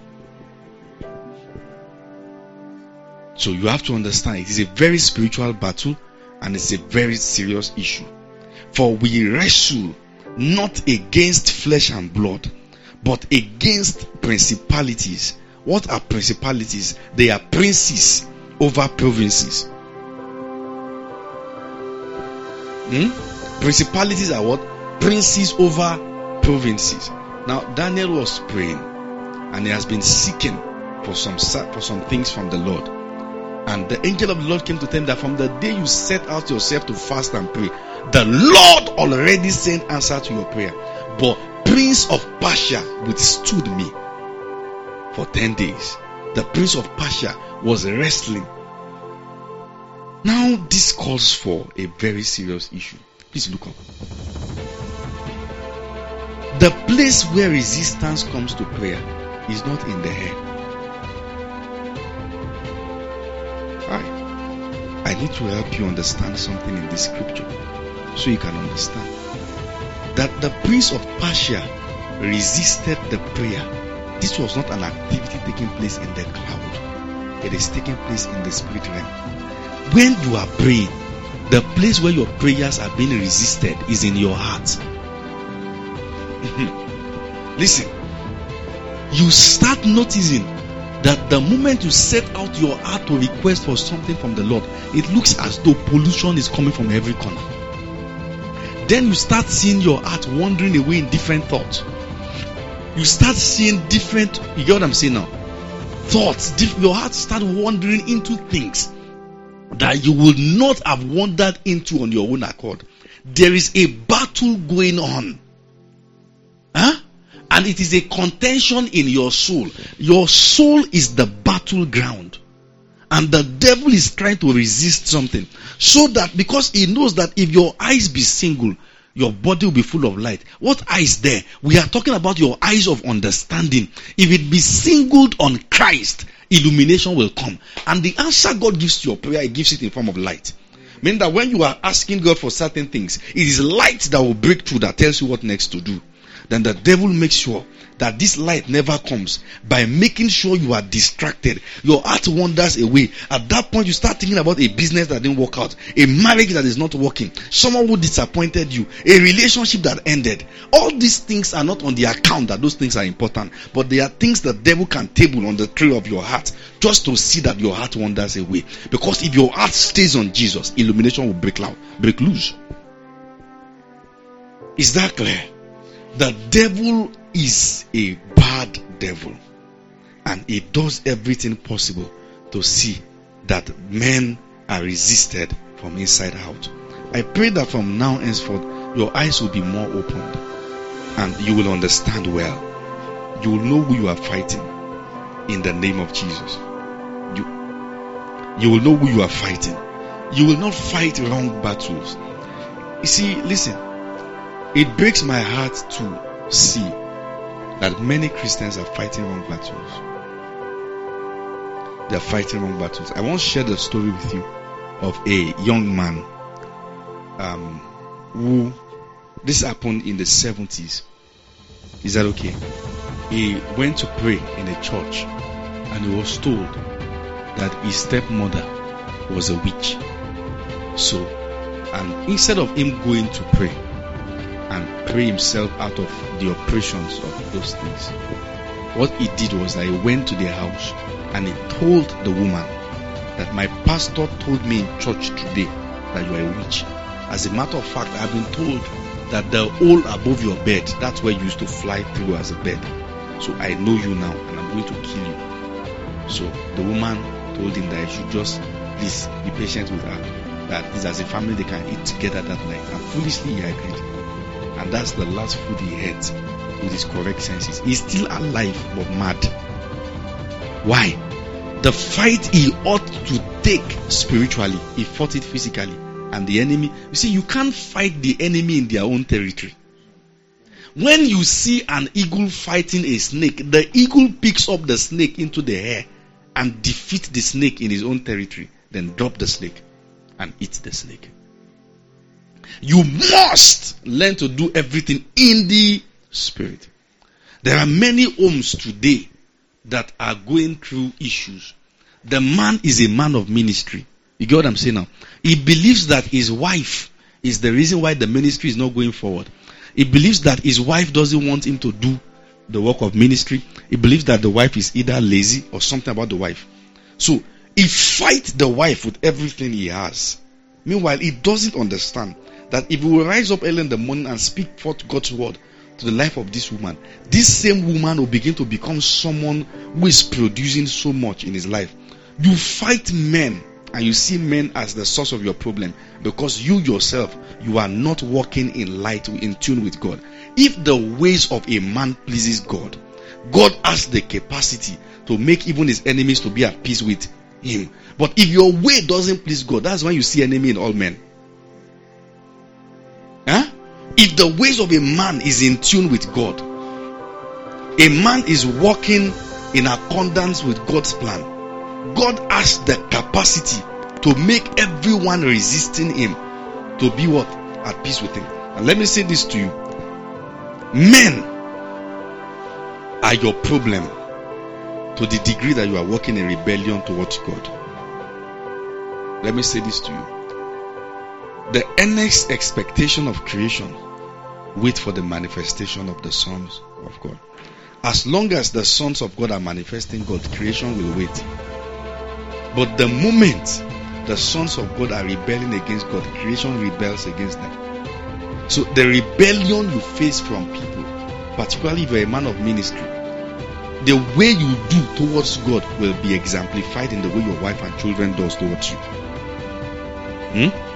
So you have to understand it is a very spiritual battle and it's a very serious issue. For we wrestle not against flesh and blood, but against principalities. What are principalities? They are princes over provinces. Principalities are what? Princes over provinces. Now Daniel was praying and he has been seeking for some things from the Lord. And the angel of the Lord came to tell him that from the day you set out yourself to fast and pray, the Lord already sent answer to your prayer. But Prince of Persia withstood me for 10 days. The Prince of Persia was wrestling. Now this calls for a very serious issue. Please look up. The place where resistance comes to prayer is not in the head. I need to help you understand something in this scripture so you can understand that the Prince of Persia resisted the prayer. This was not an activity taking place in the cloud. It is taking place in the spirit realm. When you are praying, the place where your prayers are being resisted is in your heart. Listen, you start noticing that the moment you set out your heart to request for something from the Lord, it looks as though pollution is coming from every corner. Then you start seeing your heart wandering away in different thoughts. You start seeing different, you get what I'm saying now? Thoughts, your heart start wandering into things that you would not have wandered into on your own accord. There is a battle going on. Huh? And it is a contention in your soul. Your soul is the battleground. And the devil is trying to resist something. So that, because he knows that if your eyes be single, your body will be full of light. What eyes there? We are talking about your eyes of understanding. If it be singled on Christ, illumination will come. And the answer God gives to your prayer, He gives it in form of light. Meaning that when you are asking God for certain things, it is light that will break through, that tells you what next to do. Then the devil makes sure that this light never comes by making sure you are distracted. Your heart wanders away. At that point, you start thinking about a business that didn't work out, a marriage that is not working, someone who disappointed you, a relationship that ended. All these things are not on the account that those things are important, but they are things the devil can table on the tray of your heart just to see that your heart wanders away. Because if your heart stays on Jesus, illumination will break loose. Is that clear? The devil is a bad devil, and he does everything possible to see that men are resisted from inside out. I pray that from now henceforth your eyes will be more opened and you will understand well. You will know who you are fighting in the name of Jesus. You will know who you are fighting. You will not fight wrong battles. You see, listen, it breaks my heart to see that many Christians are fighting wrong battles. They are fighting wrong battles. I once shared a story with you of a young man who, this happened in the 70s. Is that okay? He went to pray in a church and he was told that his stepmother was a witch. So, and instead of him going to pray and pray himself out of the oppressions of those things, what he did was that he went to their house and he told the woman that my pastor told me in church today that you are a witch. As a matter of fact, I've been told that the hole above your bed, that's where you used to fly through as a bird. So I know you now and I'm going to kill you. So the woman told him that he should just please be patient with her, that this as a family they can eat together that night. And foolishly he agreed. And that's the last food he ate with his correct senses. He's still alive but mad. Why? The fight he ought to take spiritually, he fought it physically. And the enemy, you see, you can't fight the enemy in their own territory. When you see an eagle fighting a snake, the eagle picks up the snake into the air and defeats the snake in his own territory, then drop the snake and eat the snake. You must learn to do everything in the spirit. There are many homes today that are going through issues. The man is a man of ministry. You get what I'm saying now? He believes that his wife is the reason why the ministry is not going forward. He believes that his wife doesn't want him to do the work of ministry. He believes that the wife is either lazy or something about the wife. So he fights the wife with everything he has. Meanwhile, he doesn't understand that if he will rise up early in the morning and speak forth God's word to the life of this woman, this same woman will begin to become someone who is producing so much in his life. You fight men and you see men as the source of your problem because you yourself, you are not walking in light, in tune with God. If the ways of a man pleases God, God has the capacity to make even his enemies to be at peace with him. But if your way doesn't please God, that's when you see enemy in all men. If the ways of a man is in tune with God, a man is walking in accordance with God's plan, God has the capacity to make everyone resisting him to be what? At peace with him. And let me say this to you. Men are your problem to the degree that you are walking in rebellion towards God. Let me say this to you. The earnest expectation of creation wait for the manifestation of the sons of God. As long as the sons of God are manifesting God, creation will wait. But the moment the sons of God are rebelling against God, creation rebels against them. So the rebellion you face from people, particularly if you are a man of ministry, the way you do towards God will be exemplified in the way your wife and children does towards you.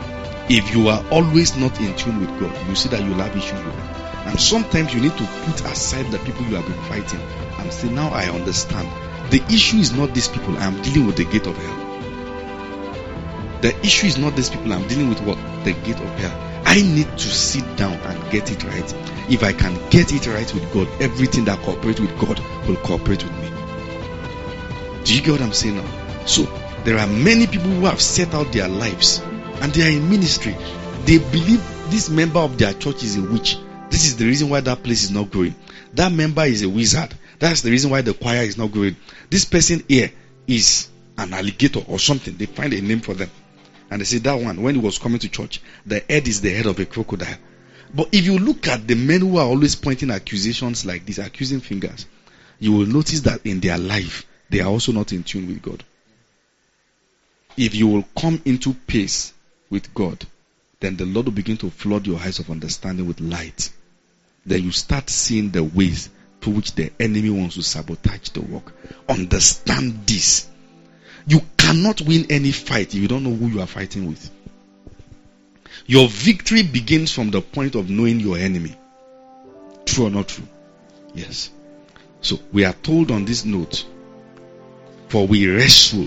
If you are always not in tune with God, you see that you'll have issues with them. And sometimes you need to put aside the people you have been fighting and say, now I understand. The issue is not these people. I am dealing with the gate of hell. The issue is not these people. I'm dealing with what? The gate of hell. I need to sit down and get it right. If I can get it right with God, everything that cooperates with God will cooperate with me. Do you get what I'm saying now? So, there are many people who have set out their lives and they are in ministry. They believe this member of their church is a witch. This is the reason why that place is not growing. That member is a wizard. That's the reason why the choir is not growing. This person here is an alligator or something. They find a name for them. And they say that one, when he was coming to church, the head is the head of a crocodile. But if you look at the men who are always pointing accusations like this, accusing fingers, you will notice that in their life, they are also not in tune with God. If you will come into pace with God, then the Lord will begin to flood your eyes of understanding with light. Then you start seeing the ways through which the enemy wants to sabotage the work. Understand this. You cannot win any fight if you don't know who you are fighting with. Your victory begins from the point of knowing your enemy. True or not true? Yes. So we are told on this note, for we wrestle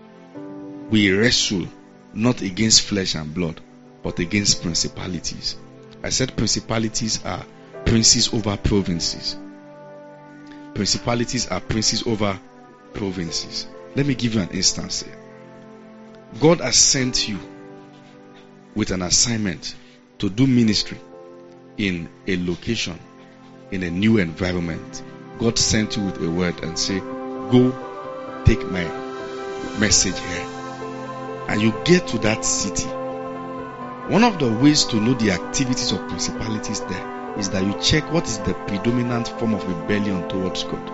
not against flesh and blood, but against principalities. I said principalities are princes over provinces. Principalities are princes over provinces. Let me give you an instance here. God has sent you with an assignment to do ministry in a location, in a new environment. God sent you with a word and say, go take my message here. And you get to that city. One of the ways to know the activities of principalities there is that you check what is the predominant form of rebellion towards God.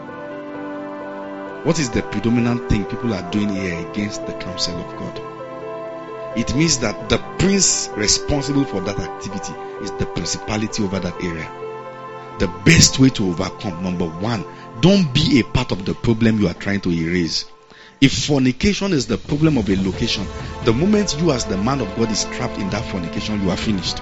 What is the predominant thing people are doing here against the counsel of God? It means that the prince responsible for that activity is the principality over that area. The best way to overcome, number one, don't be a part of the problem you are trying to erase. If fornication is the problem of a location, the moment you as the man of God is trapped in that fornication, you are finished.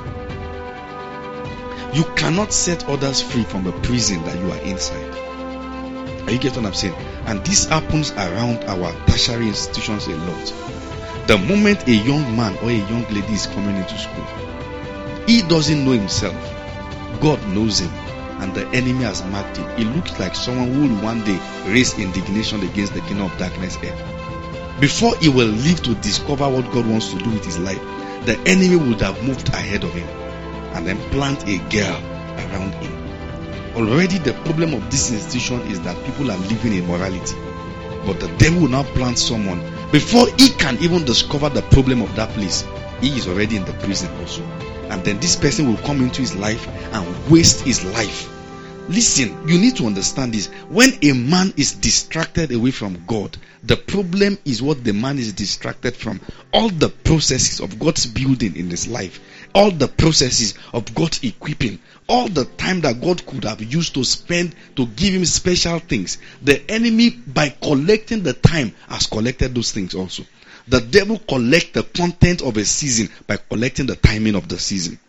You cannot set others free from the prison that you are inside. Are you getting what I'm saying? And this happens around our tertiary institutions a lot. The moment a young man or a young lady is coming into school, he doesn't know himself. God knows him. And the enemy has marked him. He looks like someone who will one day raise indignation against the kingdom of darkness here. Before he will live to discover what God wants to do with his life, the enemy would have moved ahead of him and then plant a girl around him. Already the problem of this institution is that people are living in morality. But the devil will now plant someone. Before he can even discover the problem of that place, he is already in the prison also. And then this person will come into his life and waste his life. Listen, you need to understand this. When a man is distracted away from God, the problem is what the man is distracted from. All the processes of God's building in his life, all the processes of God's equipping, all the time that God could have used to spend to give him special things, the enemy, by collecting the time, has collected those things also. The devil collects the content of a season by collecting the timing of the season.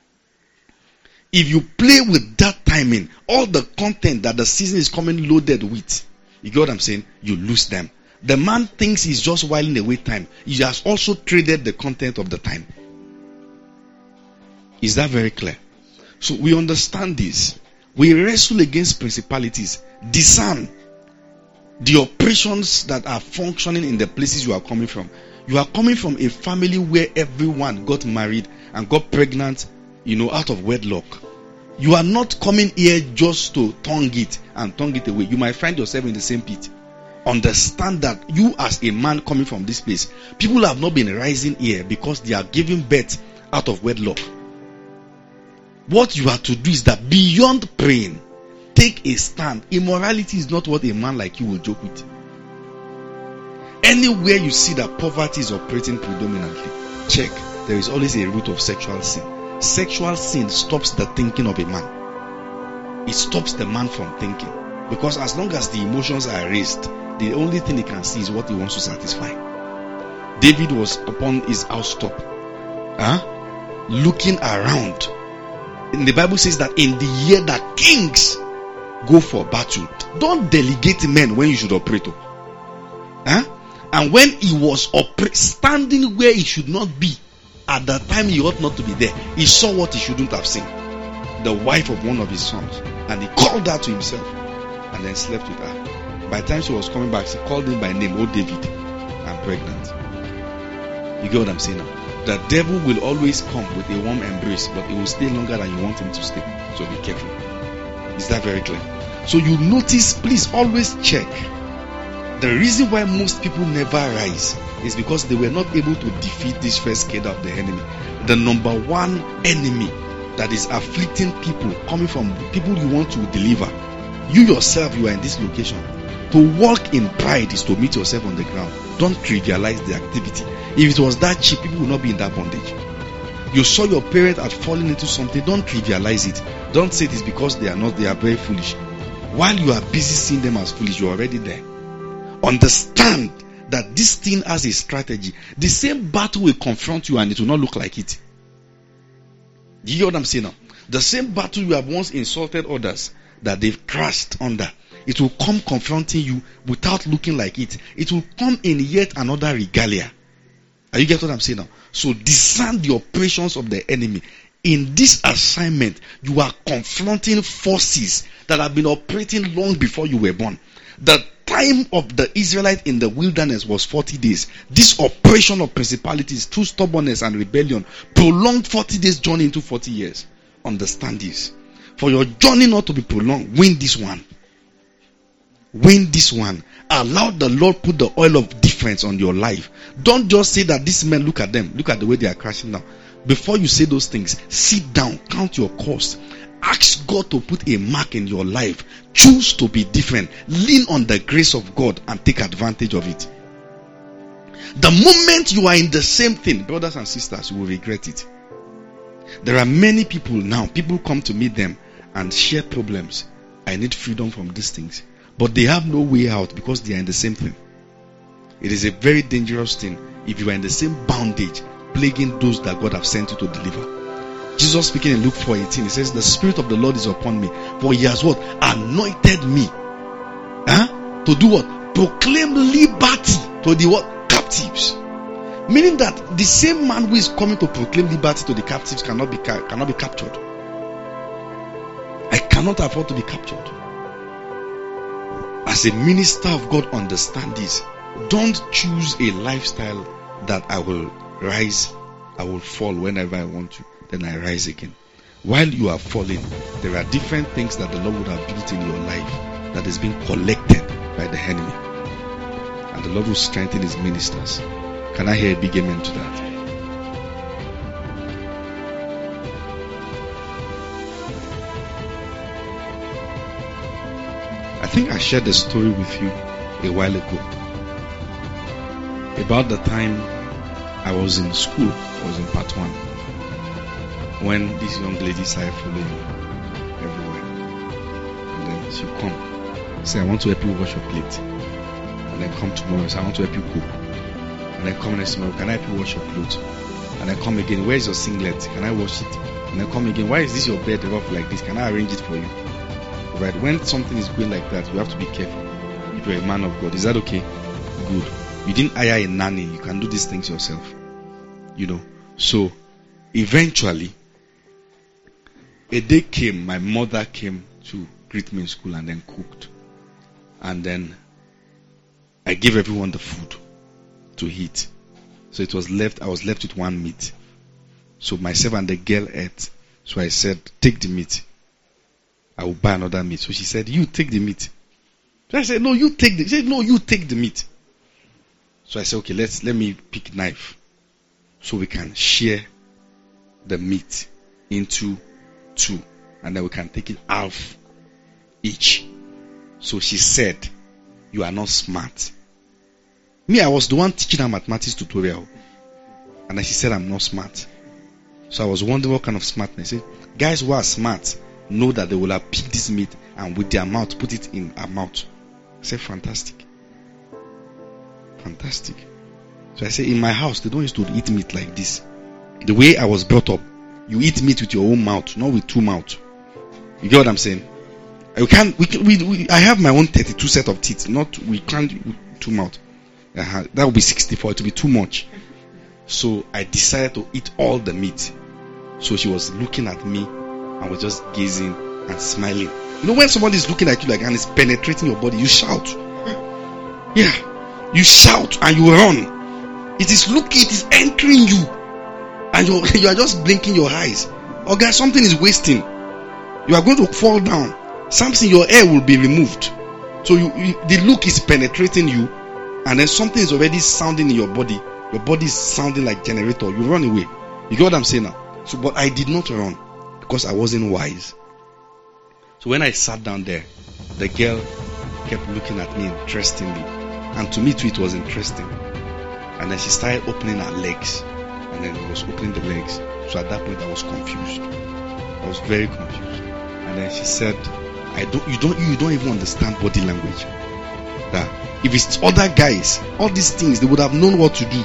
If you play with that timing, all the content that the season is coming loaded with, you get what I'm saying? You lose them. The man thinks he's just whiling away time. He has also traded the content of the time. Is that very clear? So we understand this. We wrestle against principalities. Discern the operations that are functioning in the places you are coming from. You are coming from a family where everyone got married and got pregnant, out of wedlock. You are not coming here just to tongue it and tongue it away. You might find yourself in the same pit. Understand that you as a man coming from this place, people have not been rising here because they are giving birth out of wedlock. What you have to do is that beyond praying, take a stand. Immorality is not what a man like you will joke with. Anywhere you see that poverty is operating predominantly, check. There is always a root of sexual sin. Sexual sin stops the thinking of a man. It stops the man from thinking. Because as long as the emotions are raised, the only thing he can see is what he wants to satisfy. David was upon his housetop looking around. And the Bible says that in the year that kings go for battle, don't delegate men when you should operate. And when he was standing where he should not be, at that time he ought not to be there. He saw what he shouldn't have seen. The wife of one of his sons. And he called her to himself. And then slept with her. By the time she was coming back, she called him by name, "Oh David, I'm pregnant." You get what I'm saying now? The devil will always come with a warm embrace, but it will stay longer than you want him to stay. So be careful. Is that very clear? So you notice, please always check. The reason why most people never rise is because they were not able to defeat this first cadre of the enemy. The number one enemy that is afflicting people, coming from people you want to deliver. You yourself, you are in this location. To walk in pride is to meet yourself on the ground. Don't trivialize the activity. If it was that cheap, people will not be in that bondage. You saw your parent had fallen into something, don't trivialize it. Don't say it is because they are very foolish. While you are busy seeing them as foolish, you are already there. Understand that this thing has a strategy. The same battle will confront you and it will not look like it. Do you hear what I'm saying now? The same battle you have once insulted others that they've crashed under, it will come confronting you without looking like it. It will come in yet another regalia. Are you getting what I'm saying now? So discern the operations of the enemy. In this assignment, you are confronting forces that have been operating long before you were born. The time of the Israelites in the wilderness was 40 days. This operation of principalities through stubbornness and rebellion prolonged 40 days journey into 40 years. Understand this. For your journey not to be prolonged, win this one. Win this one. Allow the Lord put the oil of difference on your life. Don't just say that these men, look at them. Look at the way they are crashing now. Before you say those things, sit down, count your cost. Ask God to put a mark in your life. Choose to be different. Lean on the grace of God and take advantage of it. The moment you are in the same thing, brothers and sisters, you will regret it. There are many people now, people come to meet them and share problems. I need freedom from these things. But they have no way out because they are in the same thing. It is a very dangerous thing if you are in the same bondage, plaguing those that God have sent you to deliver. Jesus speaking in Luke 4:18, he says, "The Spirit of the Lord is upon me, for he has what? Anointed me." To do what? Proclaim liberty to the what? Captives. Meaning that the same man who is coming to proclaim liberty to the captives cannot be captured. I cannot afford to be captured. As a minister of God, understand this. Don't choose a lifestyle that I will rise, I will fall whenever I want to, then I rise again. While you are falling, there are different things that the Lord would have built in your life that is being collected by the enemy. And the Lord will strengthen his ministers. Can I hear a big amen to that? I think I shared a story with you a while ago about the time I was in school. I was in part 1 when this young lady started following me everywhere, and then she'll come, say, "I want to help you wash your plate," and then come tomorrow, say, "I want to help you cook," and then come next tomorrow, "Can I help you wash your clothes?" And then come again, "Where's your singlet? Can I wash it?" And then come again, "Why is this your bed rough like this? Can I arrange it for you?" Right? When something is going like that, you have to be careful. If you're a man of God, is that okay? Good. You didn't hire a nanny. You can do these things yourself. You know. So, eventually, a day came, my mother came to greet me in school and then cooked. And then I gave everyone the food to eat. So it was left, I was left with one meat. So myself and the girl ate. So I said, "Take the meat. I will buy another meat." So she said, "You take the meat." So I said, "No, you take the." She said, "No, you take the meat." So I said, "Okay, let me pick knife so we can share the meat into 2, and then we can take it half each." So she said, "You are not smart." Me, I was the one teaching her mathematics tutorial, and then she said, "I'm not smart." So I was wondering what kind of smartness. I said, guys who are smart know that they will have picked this meat and with their mouth put it in our mouth. I said, fantastic. Fantastic. So I said, in my house, they don't used to eat meat like this. The way I was brought up, you eat meat with your own mouth, not with two mouths. You get what I'm saying? I have my own 32 set of teeth. We can't with two mouths. That would be 64. It would be too much. So I decided to eat all the meat. So she was looking at me and was just gazing and smiling. You know, when somebody is looking at you like and is penetrating your body, you shout. Yeah, you shout and you run. It is entering you, and you are just blinking your eyes. Oh God, something is wasting. You are going to fall down. Something, your hair will be removed. So the look is penetrating you, and then something is already sounding in your body. Your body is sounding like generator. You run away. You get what I'm saying now? So, but I did not run because I wasn't wise. So when I sat down there, the girl kept looking at me interestingly, and to me too it was interesting. And then she started opening her legs, and then it was opening the legs. So at that point I was confused. I was very confused. And then she said, you don't even understand body language. That if it's other guys, all these things, they would have known what to do.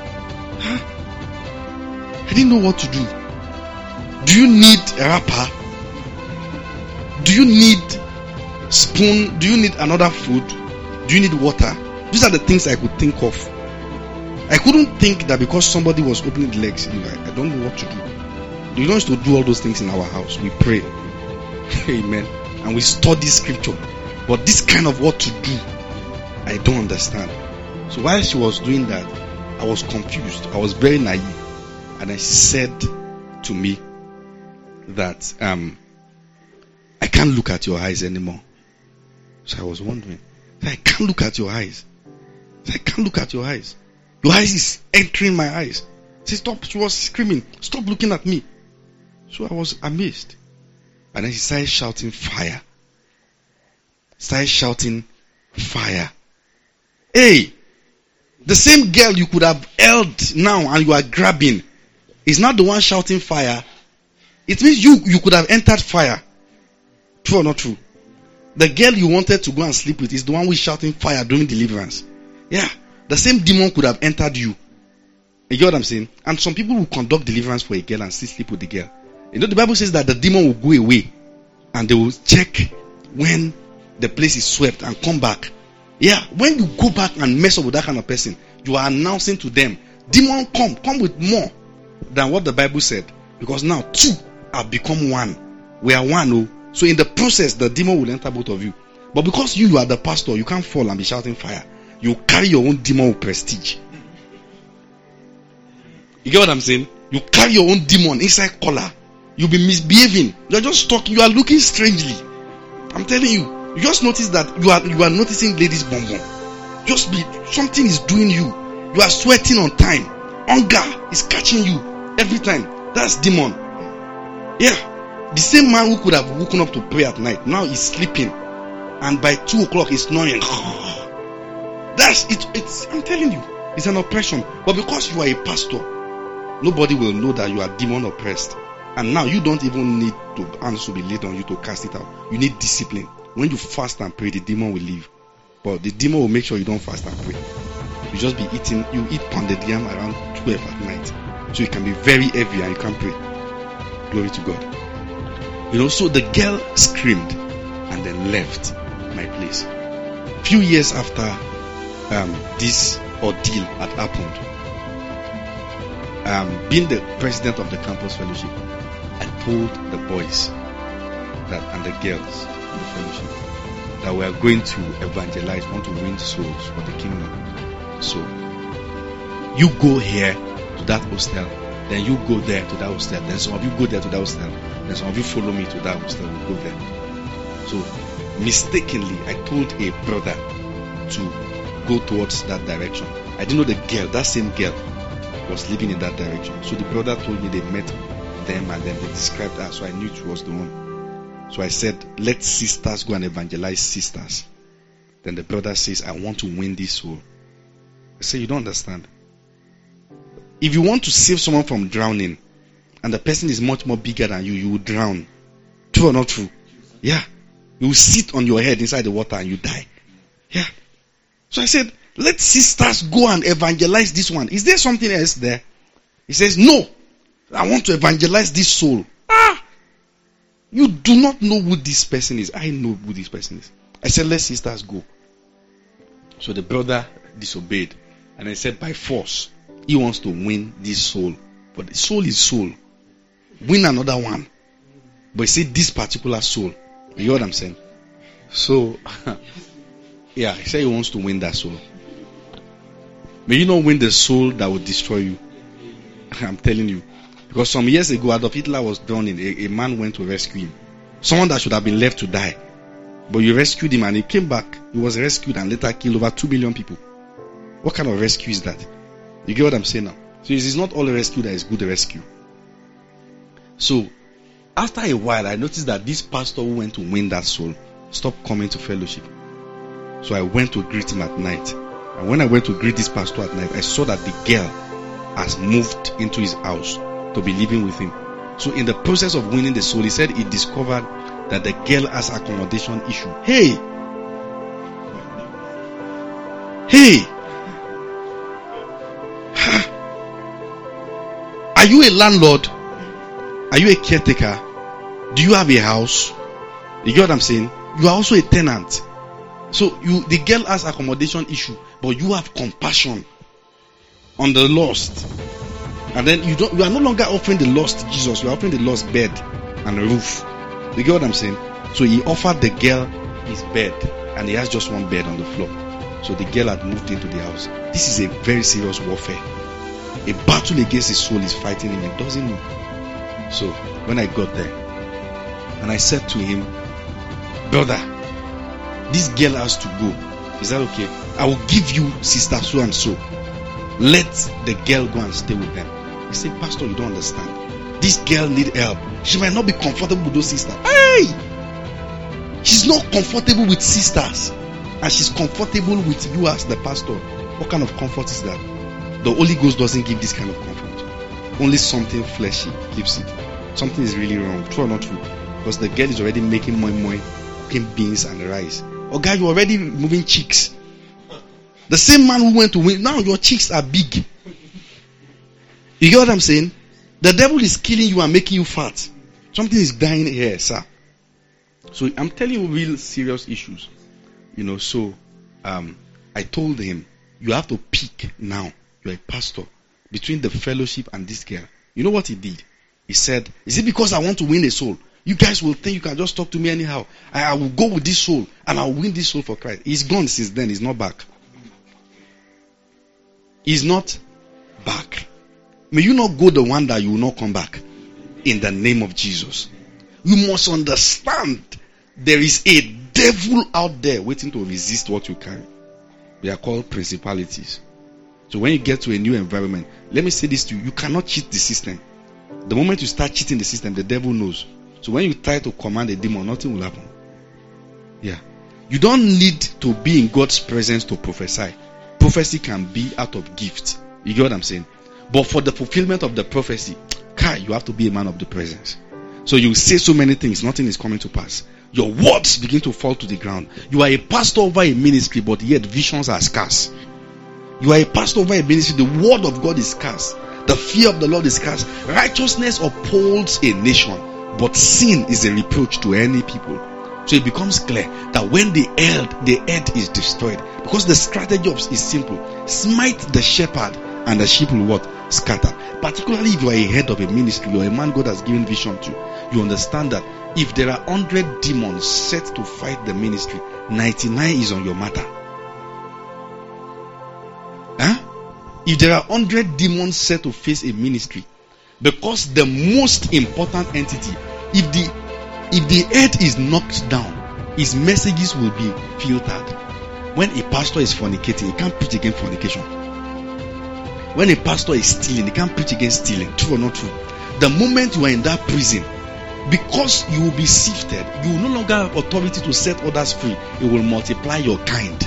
I didn't know what to do. Do you need a wrapper? Do you need spoon? Do you need another food? Do you need water? These are the things I could think of. I couldn't think that because somebody was opening the legs, I don't know what to do. We don't used to do all those things in our house. We pray. Amen. And we study scripture. But this kind of what to do, I don't understand. So while she was doing that, I was confused. I was very naive. And then she said to me that I can't look at your eyes anymore. So I was wondering, I can't look at your eyes. I can't look at your eyes. Your eyes is entering my eyes. She stopped. She was screaming, stop looking at me. So I was amazed. And then she started shouting fire. Started shouting fire. Hey, the same girl you could have held now and you are grabbing is not the one shouting fire. It means you could have entered fire. True or not true? The girl you wanted to go and sleep with is the one who is shouting fire during deliverance. Yeah. The same demon could have entered you. You get what I'm saying? And some people will conduct deliverance for a girl and still sleep with the girl. You know, the Bible says that the demon will go away and they will check when the place is swept and come back. Yeah, when you go back and mess up with that kind of person, you are announcing to them, demon, come with more than what the Bible said. Because now two have become one. We are one. Oh. So in the process, the demon will enter both of you. But because you are the pastor, you can't fall and be shouting fire. You carry your own demon with prestige. You get what I'm saying? You carry your own demon inside collar. You'll be misbehaving. You're just talking. You are looking strangely. I'm telling you. You just notice that you are noticing ladies' bonbon. Something is doing you. You are sweating on time. Hunger is catching you every time. That's demon. Yeah. The same man who could have woken up to pray at night, now he's sleeping. And by 2 o'clock he's snoring. That's it. I'm telling you. It's an oppression. But because you are a pastor, nobody will know that you are demon oppressed. And now you don't even need hands to be laid on you to cast it out. You need discipline. When you fast and pray, the demon will leave. But the demon will make sure you don't fast and pray. You just be eating. You eat pounded yam around 12 at night. So it can be very heavy and you can't pray. Glory to God. You know, so the girl screamed and then left my place. Few years after this ordeal had happened, being the president of the campus fellowship, I told the boys and the girls in the fellowship that we are going to evangelize, want to win souls for the kingdom. So you go here to that hostel, then you go there to that hostel, then some of you go there to that hostel, then some of you follow me to that hostel, we'll go there. So mistakenly I told a brother to go towards that direction. I didn't know the girl, that same girl, was living in that direction. So the brother told me they met them and then they described her, so I knew it was the one. So I said, let sisters go and evangelize sisters. Then the brother says, I want to win this soul. I say, you don't understand. If you want to save someone from drowning and the person is much more bigger than you, you will drown. True or not true? Yeah. You will sit on your head inside the water and you die. Yeah. So I said, let sisters go and evangelize this one. Is there something else there? He says, no. I want to evangelize this soul. You do not know who this person is. I know who this person is. I said, let sisters go. So the brother disobeyed. And I said, by force, he wants to win this soul. But the soul is soul. Win another one. But he said, this particular soul. You know what I'm saying? So, yeah, he said he wants to win that soul. May you not win the soul that will destroy you. I'm telling you. Because some years ago, Adolf Hitler was drowning. A man went to rescue him. Someone that should have been left to die. But you rescued him and he came back. He was rescued and later killed over 2 million people. What kind of rescue is that? You get what I'm saying now? So it is not all rescue that is good rescue. So, after a while, I noticed that this pastor who went to win that soul stopped coming to fellowship. So I went to greet him at night. And when I went to greet this pastor at night, I saw that the girl has moved into his house to be living with him. So in the process of winning the soul, he said he discovered that the girl has accommodation issue. Hey! Are you a landlord? Are you a caretaker? Do you have a house? You get what I'm saying? You are also a tenant. So the girl has accommodation issue, but you have compassion on the lost. And then you are no longer offering the lost to Jesus, you are offering the lost bed and a roof. You get what I'm saying? So he offered the girl his bed, and he has just one bed on the floor. So the girl had moved into the house. This is a very serious warfare. A battle against his soul is fighting him. It doesn't know. So when I got there, and I said to him, brother, this girl has to go. Is that okay? I will give you sister so and so. Let the girl go and stay with them. He said, pastor, you don't understand. This girl need help. She might not be comfortable with those sisters. Hey! She's not comfortable with sisters. And she's comfortable with you as the pastor. What kind of comfort is that? The Holy Ghost doesn't give this kind of comfort. Only something fleshy gives it. Something is really wrong. True or not true? Because the girl is already making moi, cooking beans and rice. Oh God, you're already moving cheeks. The same man who went to win, now your cheeks are big. You get what I'm saying? The devil is killing you and making you fat. Something is dying here, sir. So I'm telling you real serious issues. So I told him, you have to pick now. You're a pastor. Between the fellowship and this girl. You know what he did? He said, is it because I want to win a soul? You guys will think you can just talk to me anyhow. I will go with this soul and I will win this soul for Christ. He's gone since then. He's not back. He's not back. May you not go the one that you will not come back. In the name of Jesus. You must understand there is a devil out there waiting to resist what you carry. They are called principalities. So when you get to a new environment, let me say this to you. You cannot cheat the system. The moment you start cheating the system, the devil knows. So when you try to command a demon, nothing will happen. Yeah. You don't need to be in God's presence to prophesy. Prophecy can be out of gift. You get what I'm saying? But for the fulfillment of the prophecy, you have to be a man of the presence. So you say so many things, nothing is coming to pass. Your words begin to fall to the ground. You are a pastor over a ministry, but yet visions are scarce. You are a pastor over a ministry, the word of God is scarce. The fear of the Lord is scarce. Righteousness upholds a nation, but sin is a reproach to any people. So it becomes clear that when the earth is destroyed, because the strategy is simple: smite the shepherd and the sheep will what? Scatter. Particularly if you are a head of a ministry or a man God has given vision to, you understand that if there are 100 demons set to fight the ministry, 99 is on your matter. If there are 100 demons set to face a ministry, because the most important entity, if the earth is knocked down, his messages will be filtered. When a pastor is fornicating, he can't preach against fornication. When a pastor is stealing, he can't preach against stealing. True or not true? The moment you are in that prison, because you will be sifted, you will no longer have authority to set others free. It will multiply your kind.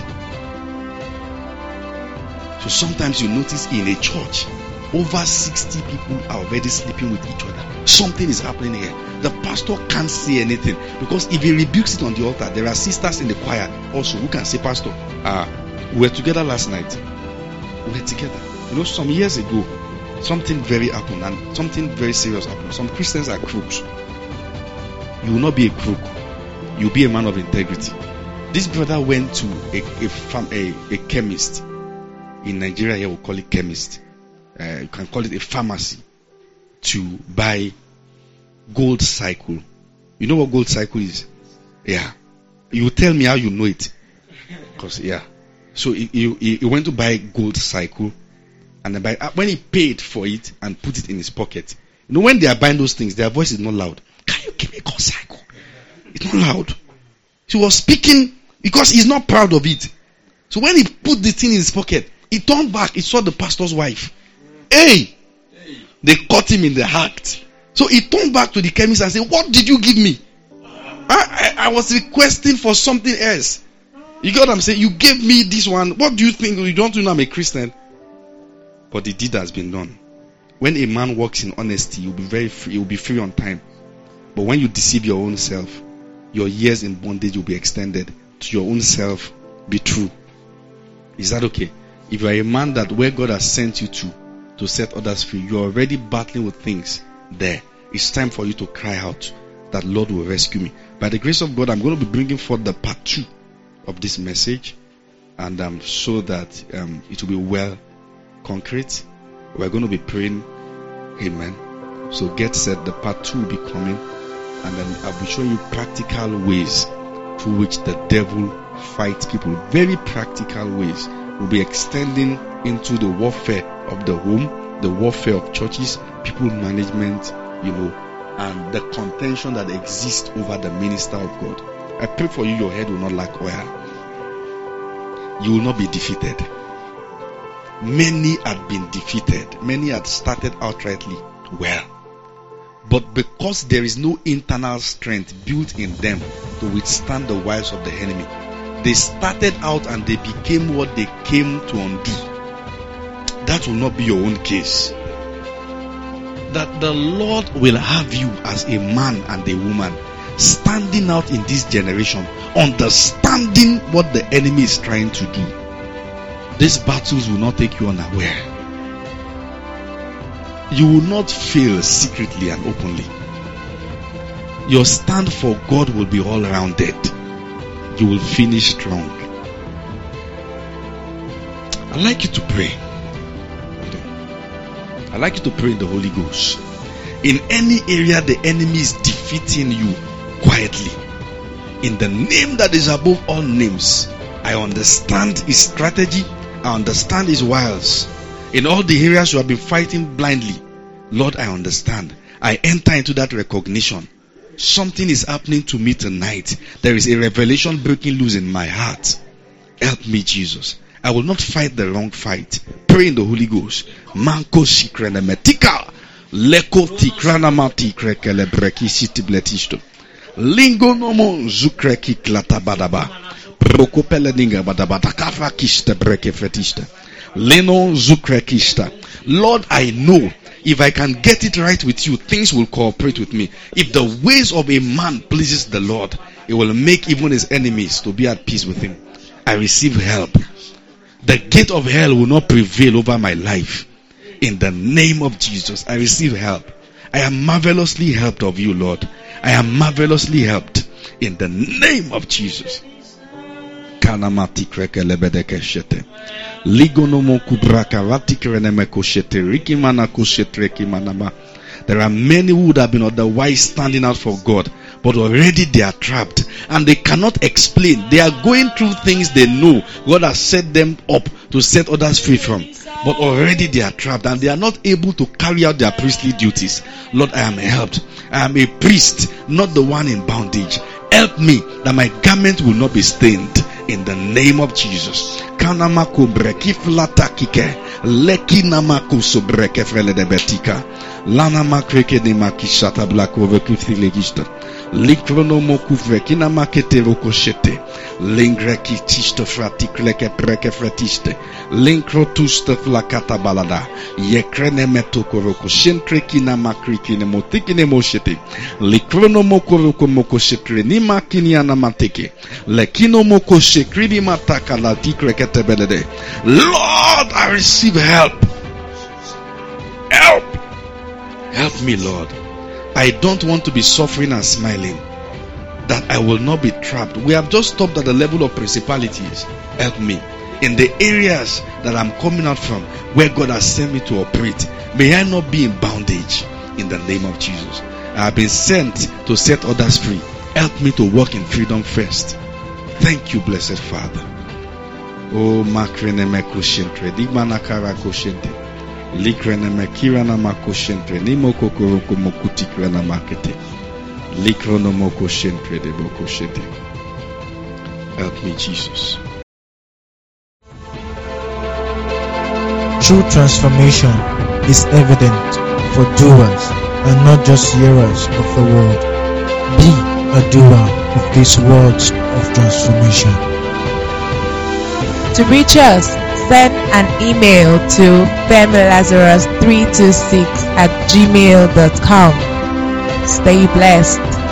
So sometimes you notice in a church, over 60 people are already sleeping with each other. Something is happening here. The pastor can't say anything, because if he rebukes it on the altar, there are sisters in the choir also who can say, pastor, we were together last night. We were together. Some years ago, something very happened, and something very serious happened. Some Christians are crooks. You will not be a crook. You will be a man of integrity. This brother went to a chemist. In Nigeria, here we call it chemist. You can call it a pharmacy, to buy gold cycle. You know what gold cycle is? Yeah. You tell me how you know it. Because, yeah. So he went to buy gold cycle. And when he paid for it and put it in his pocket, you know, when they are buying those things, their voice is not loud. Can you give me gold cycle? It's not loud. He was speaking because he's not proud of it. So when he put the thing in his pocket, he turned back. He saw the pastor's wife. Hey! They caught him in the act. So he turned back to the chemist and said, what did you give me? I was requesting for something else. You got what I'm saying? You gave me this one. What do you think? You don't know I'm a Christian. But the deed has been done. When a man walks in honesty, you'll be very free. You'll be free on time. But when you deceive your own self, your years in bondage will be extended to your own self. Be true. Is that okay? If you are a man that where God has sent you to set others free, you are already battling with things there. It's time for you to cry out that Lord will rescue me. By the grace of God, I'm going to be bringing forth the part 2 of this message, and so that it will be well concrete. We're going to be praying. Amen. So get set. The part 2 will be coming, and then I'll be showing you practical ways through which the devil fights people. Very practical ways. We'll be extending into the warfare of the home, the warfare of churches, people management, and the contention that exists over the minister of God. I pray for you, your head will not lack oil. You will not be defeated. Many had been defeated. Many had started outrightly well. But because there is no internal strength built in them to withstand the wiles of the enemy, they started out and they became what they came to undo. That will not be your own case. That the Lord will have you as a man and a woman standing out in this generation, understanding what the enemy is trying to do. These battles will not take you unaware. You will not fail secretly and openly. Your stand for God will be all rounded. You will finish strong. I'd like you to pray. I'd like you to pray in the Holy Ghost. In any area the enemy is defeating you quietly, in the name that is above all names, I understand his strategy. I understand his wiles. In all the areas you have been fighting blindly, Lord, I understand. I enter into that recognition. Something is happening to me tonight. There is a revelation breaking loose in my heart. Help me, Jesus. I will not fight the wrong fight. Pray in the Holy Ghost. Manko shikrene metika. Leko tikrana mati krekele breki sitibletishto. Lingo nomo zukreki klata badaba. Prokopele ninga badabata kafa kiste breke fetiste. Leno zukrekista. Lord, I know if I can get it right with you, things will cooperate with me. If the ways of a man pleases the Lord, it will make even his enemies to be at peace with him. I receive help. The gate of hell will not prevail over my life. In the name of Jesus, I receive help. I am marvelously helped of you, Lord. I am marvelously helped. In the name of Jesus. Kanamati kreke lebedeke shete. Ligonomo kubraka ratikreneme koshete. Rikimana koshetre kimanama. There are many who would have been otherwise standing out for God, but already they are trapped and they cannot explain. They are going through things they know God has set them up to set others free from, but already they are trapped and they are not able to carry out their priestly duties. Lord, I am helped. I am a priest, not the one in bondage. Help me that my garment will not be stained. In the name of Jesus. Kanamako breki flata kike. Leki namako so breke frele de betika. Lana makreke de makishata blako vekuthi legista. Likrono moku vreki namakete rokoshete. Lingreki tisto frati kleke breke fretiste. Linkro tuste flakata balada. Yekrene metoko roko shentreki namakriki ne motiki ne moshete. Likrono moko roko moko shetre ni makini anamateke. Lekino moko shekridi mataka la dikreke tebelede. Lord, I receive help. Help me, Lord. I don't want to be suffering and smiling, that I will not be trapped. We have just stopped at the level of principalities. Help me. In the areas that I'm coming out from, where God has sent me to operate, may I not be in bondage in the name of Jesus. I have been sent to set others free. Help me to walk in freedom first. Thank you, blessed Father. Oh, makrene mekoshentre, digmanakara koshente, likrene mekirana makoshentre, nimokokoroko mokutikrana makete, likrono mokoshentre de bokoshente. Help me, Jesus. True transformation is evident for doers and not just hearers of the word. Be a doer of these words of transformation. To reach us, send an email to femilazarus326@gmail.com. Stay blessed.